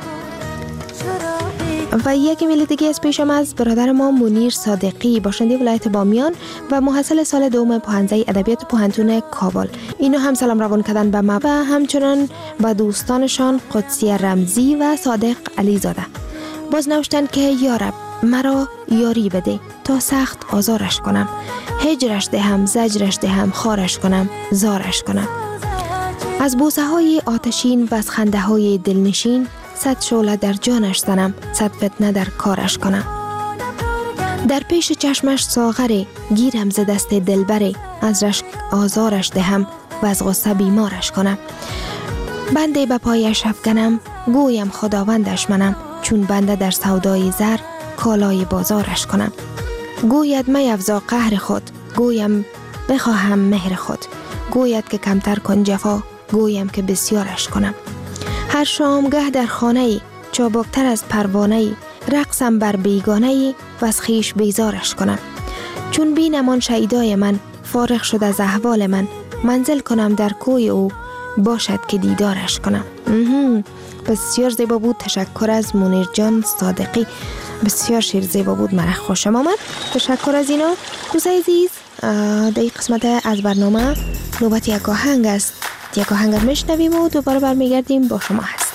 و یک ایمیل دیگه از پیشم از برادر ما منیر صادقی، باشنده ولایت بامیان و محصل سال دوم پوهنځی ادبیات پوهنتون کابل. اینو هم سلام روان کردن به ما و همچنان به دوستانشان قدسی رمزی و صادق علیزاده. باز نوشتن که یارب مرا یاری بده تا سخت آزارش کنم، هجرش دهم زجرش دهم خارش کنم زارش کنم. از بوسه های آتشین و از خنده های دلنشین، صد شعله در جانش زنم، صد فتنه در کارش کنم. در پیش چشمش ساغره گیرم ز دست دلبره، از رشک آزارش دهم و از غصه بیمارش کنم. بنده به پایش افکنم گویم خداوندش منم، چون بنده در سودای زر کالای بازارش کنم. گوید میفزا قهر خود، گویم بخواهم مهر خود. گوید که کمتر کن جفا، گویم که بسیارش کنم. هر شامگه در خانه‌ای چابکتر از پروانه‌ای، رقصم بر بیگانه‌ای و از خویش بیزارش کنم. چون بینم آن شیدای من فارغ شد از احوال من، منزل کنم در کوی او باشد که دیدارش کنم. بسیار زیبا بود. تشکر از منیر جان صادقی. بسیار شعر زیبا بود، مرا خوشم آمد. تشکر از اینا. دوستای عزیز، در این قسمت از برنامه نوبت یک آهنگ است. یک آهنگ میشنویم و دوباره برمیگردیم با شما هست.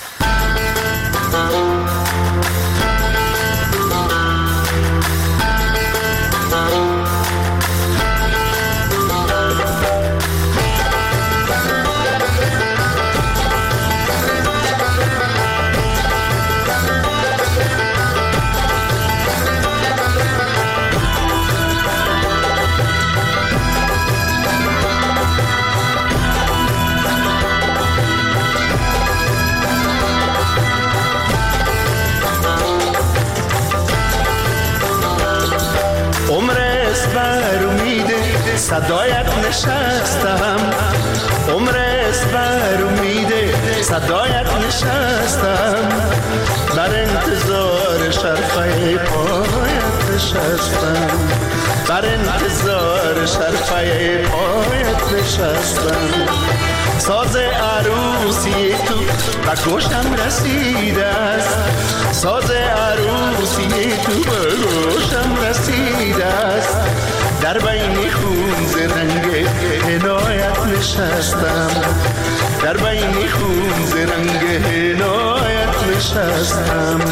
صدایت نشستم، عمر است بر امیده صدایت نشستم، بر انتظار شرفه پایت نشستم، بر انتظار شرفه پایت نشستم. ساز عروسی تو به گوشم رسیده است، ساز عروسی تو به گوشم رسیده است، در بین خون ز رنگ عنایت نشستم، در بین خون ز رنگ عنایت نشستم.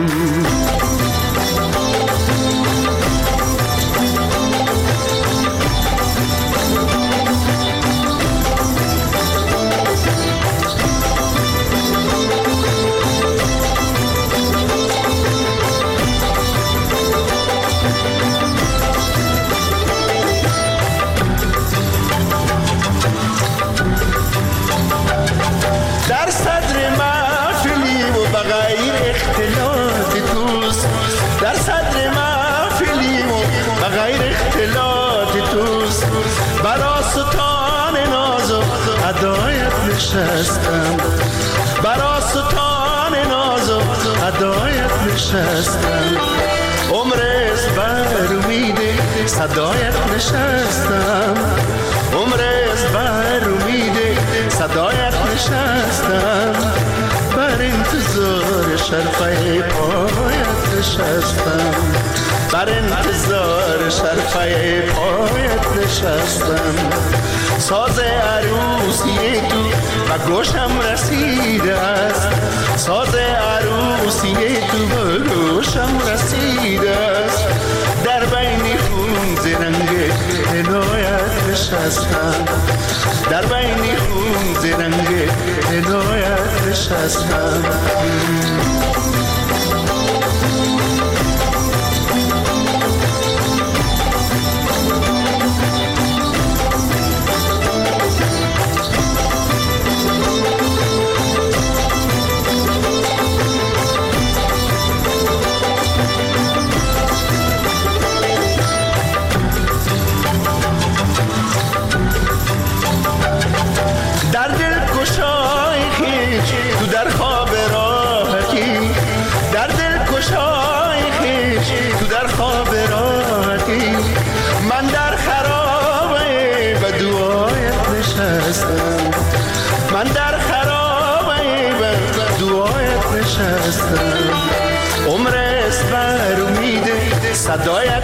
در صدر محفلی و بغیر اختلاط توست، در صدر محفلی و بغیر اختلاط توست، برا ستان ناز و ادایت نشستم، برا ستان ناز و ادایت نشستم، عمر است بر امیده صدایت نشستم، عمر است بر امیده صدایت نشستم، بر انتظار شرفه پایت نشستم، بر انتظار شرفه پایت نشستم. ساز عروسی تو به گوشم رسیده است، ساز عروسی تو به گوشم رسیده است، در بین خون ز رنگ عنایت نشستم، در بین خون ز رنگ عنایت نشستم. در دل کشای خیش تو در خواب راحتی، در دل کشای خیش تو در خواب راحتی، من در خرابه به دعایت نشستم، من در خرابه به دعایت نشستم، عمر است بر امیده صدایت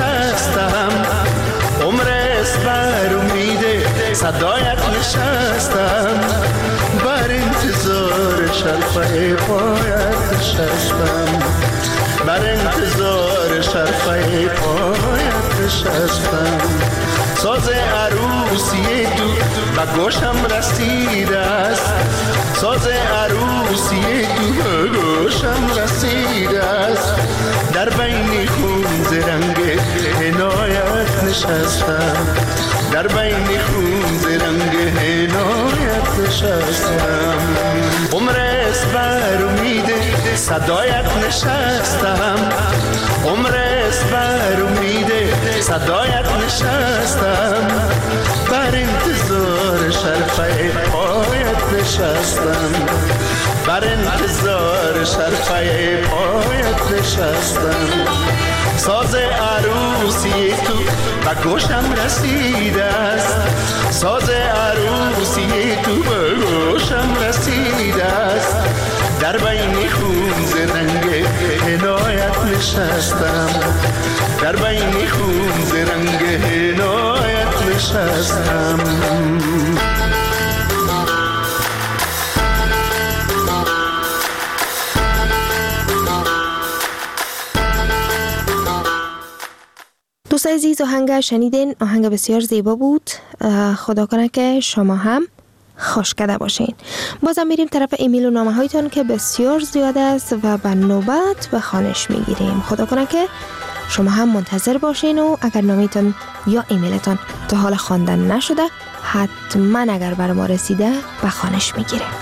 نشستم، عمر است بر امیده صدایت نشستم، بر انتظار شرفه پایت نشستم، بر انتظار شرفه پایت نشستم. ساز عروسی تو به گوشم رسیده است، ساز عروسی تو به گوشم رسیده است، در بین خون ز رنگ عنایت نشستم، در بین خون ز رنگ عنایت نشستم، عمر است بر امیده صدایت نشستم، عمر است بر امیده صدایت نشستم، بر انتظار شرفه پایت نشستم، بر انتظار شرفه پایت نشستم. ساز عروسی تو به گوشم رسیده است، ساز عروسی تو به گوشم رسیده است، در بین خون ز رنگ عنایت نشستم، در بین خون ز رنگ عنایت نشستم. دوست عزیز، آهنگ شنیدین، آهنگ بسیار زیبا بود. خدا کنه که شما هم خوش کرده باشین. بازم میریم طرف ایمیل و نامه هایتان که بسیار زیاد است و به نوبت به خوانش میگیریم. خدا کنه که شما هم منتظر باشین و اگر نامه‌تان یا ایمیلتان تا حال خواندن نشده، حتما اگر بر ما رسیده به خوانش میگیریم.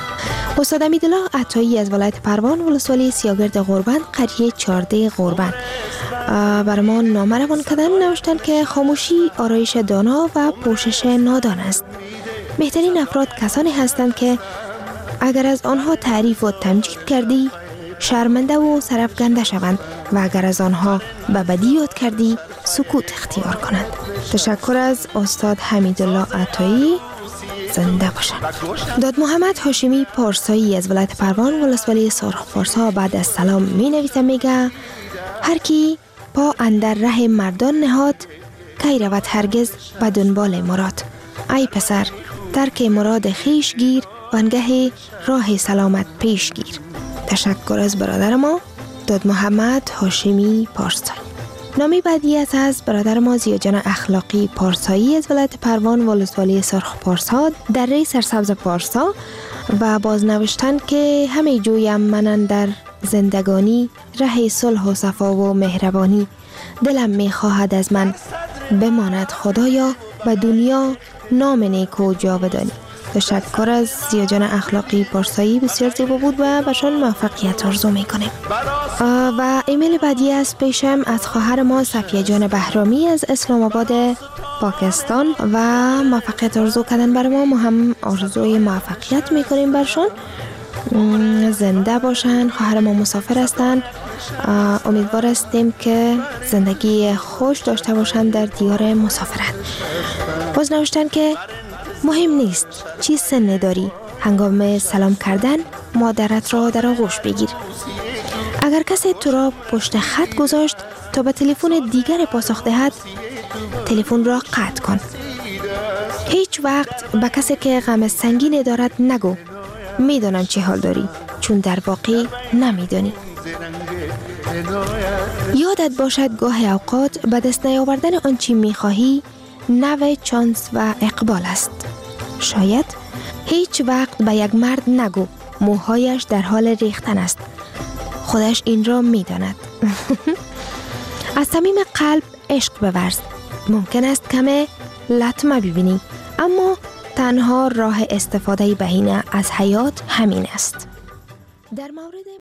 استاد امیدالله عطایی از ولایت پروان ولسوالی سیاگرد غربند قریه چارده غربند برای ما نامه روان کردن. نوشتند که خاموشی آرایش دانا و پوشش نادان است. بهترین افراد کسانی هستند که اگر از آنها تعریف و تمجید کردی شرمنده و سرفکنده شوند و اگر از آنها به بدی یاد کردی سکوت اختیار کنند. تشکر از استاد حمیدالله عطایی، زنده باشند. داد محمد هاشمی پارسایی از ولایت پروان ولسوالی سرخ پارسا بعد از سلام می نویسه، میگه هر کی پا اندر ره مردان نهاد کی رود هرگز به دنبال مراد. ای پسر ترک مراد خیش گیر وانگه راه سلامت پیش گیر. تشکر از برادر ما داد محمد هاشمی پارسایی. نامی بعدی از برادر ما زیاجان اخلاقی پارسایی از ولایت پروان ولسوالی سرخ پارسا در ری سرسبز پارسا و بازنوشتن که همه جویم من در زندگانی ره صلح و صفا و مهربانی دلم می خواهد از من بماند خدایا و دنیا نام نیکو جاودانی. تشکر از زیاجان اخلاقی پارسایی، بسیار زیبا بود و برشان موفقیت آرزو میکنیم. و ایمیل بعدی از پیشم از خواهر ما صفیه جان بهرامی از اسلام آباد پاکستان و موفقیت آرزو کردن بر ما. ما هم آرزوی موفقیت میکنیم برشان، زنده باشن. خواهر ما مسافر هستن، امیدوار هستیم که زندگی خوش داشته باشن در دیار مسافرت. باز نوشتن که مهم نیست چی سن داری، هنگام سلام کردن مادرت را در آغوش بگیر. اگر کسی تو را پشت خط گذاشت تا به تلفن دیگر پاسخ دهد، تلفن را قطع کن. هیچ وقت به کسی که غم سنگین دارد نگو میدانم چه حال داری، چون در واقع نمیدانی. یادت باشد گاه اوقات به دست نیاوردن آنچه میخواهی نوع چانس و اقبال است. شاید هیچ وقت به یک مرد نگو موهایش در حال ریختن است، خودش این را میداند. از صمیم قلب عشق بورز. ممکن است کم لطمه ببینی، اما تنها راه استفاده بهینه از حیات همین است. در مورد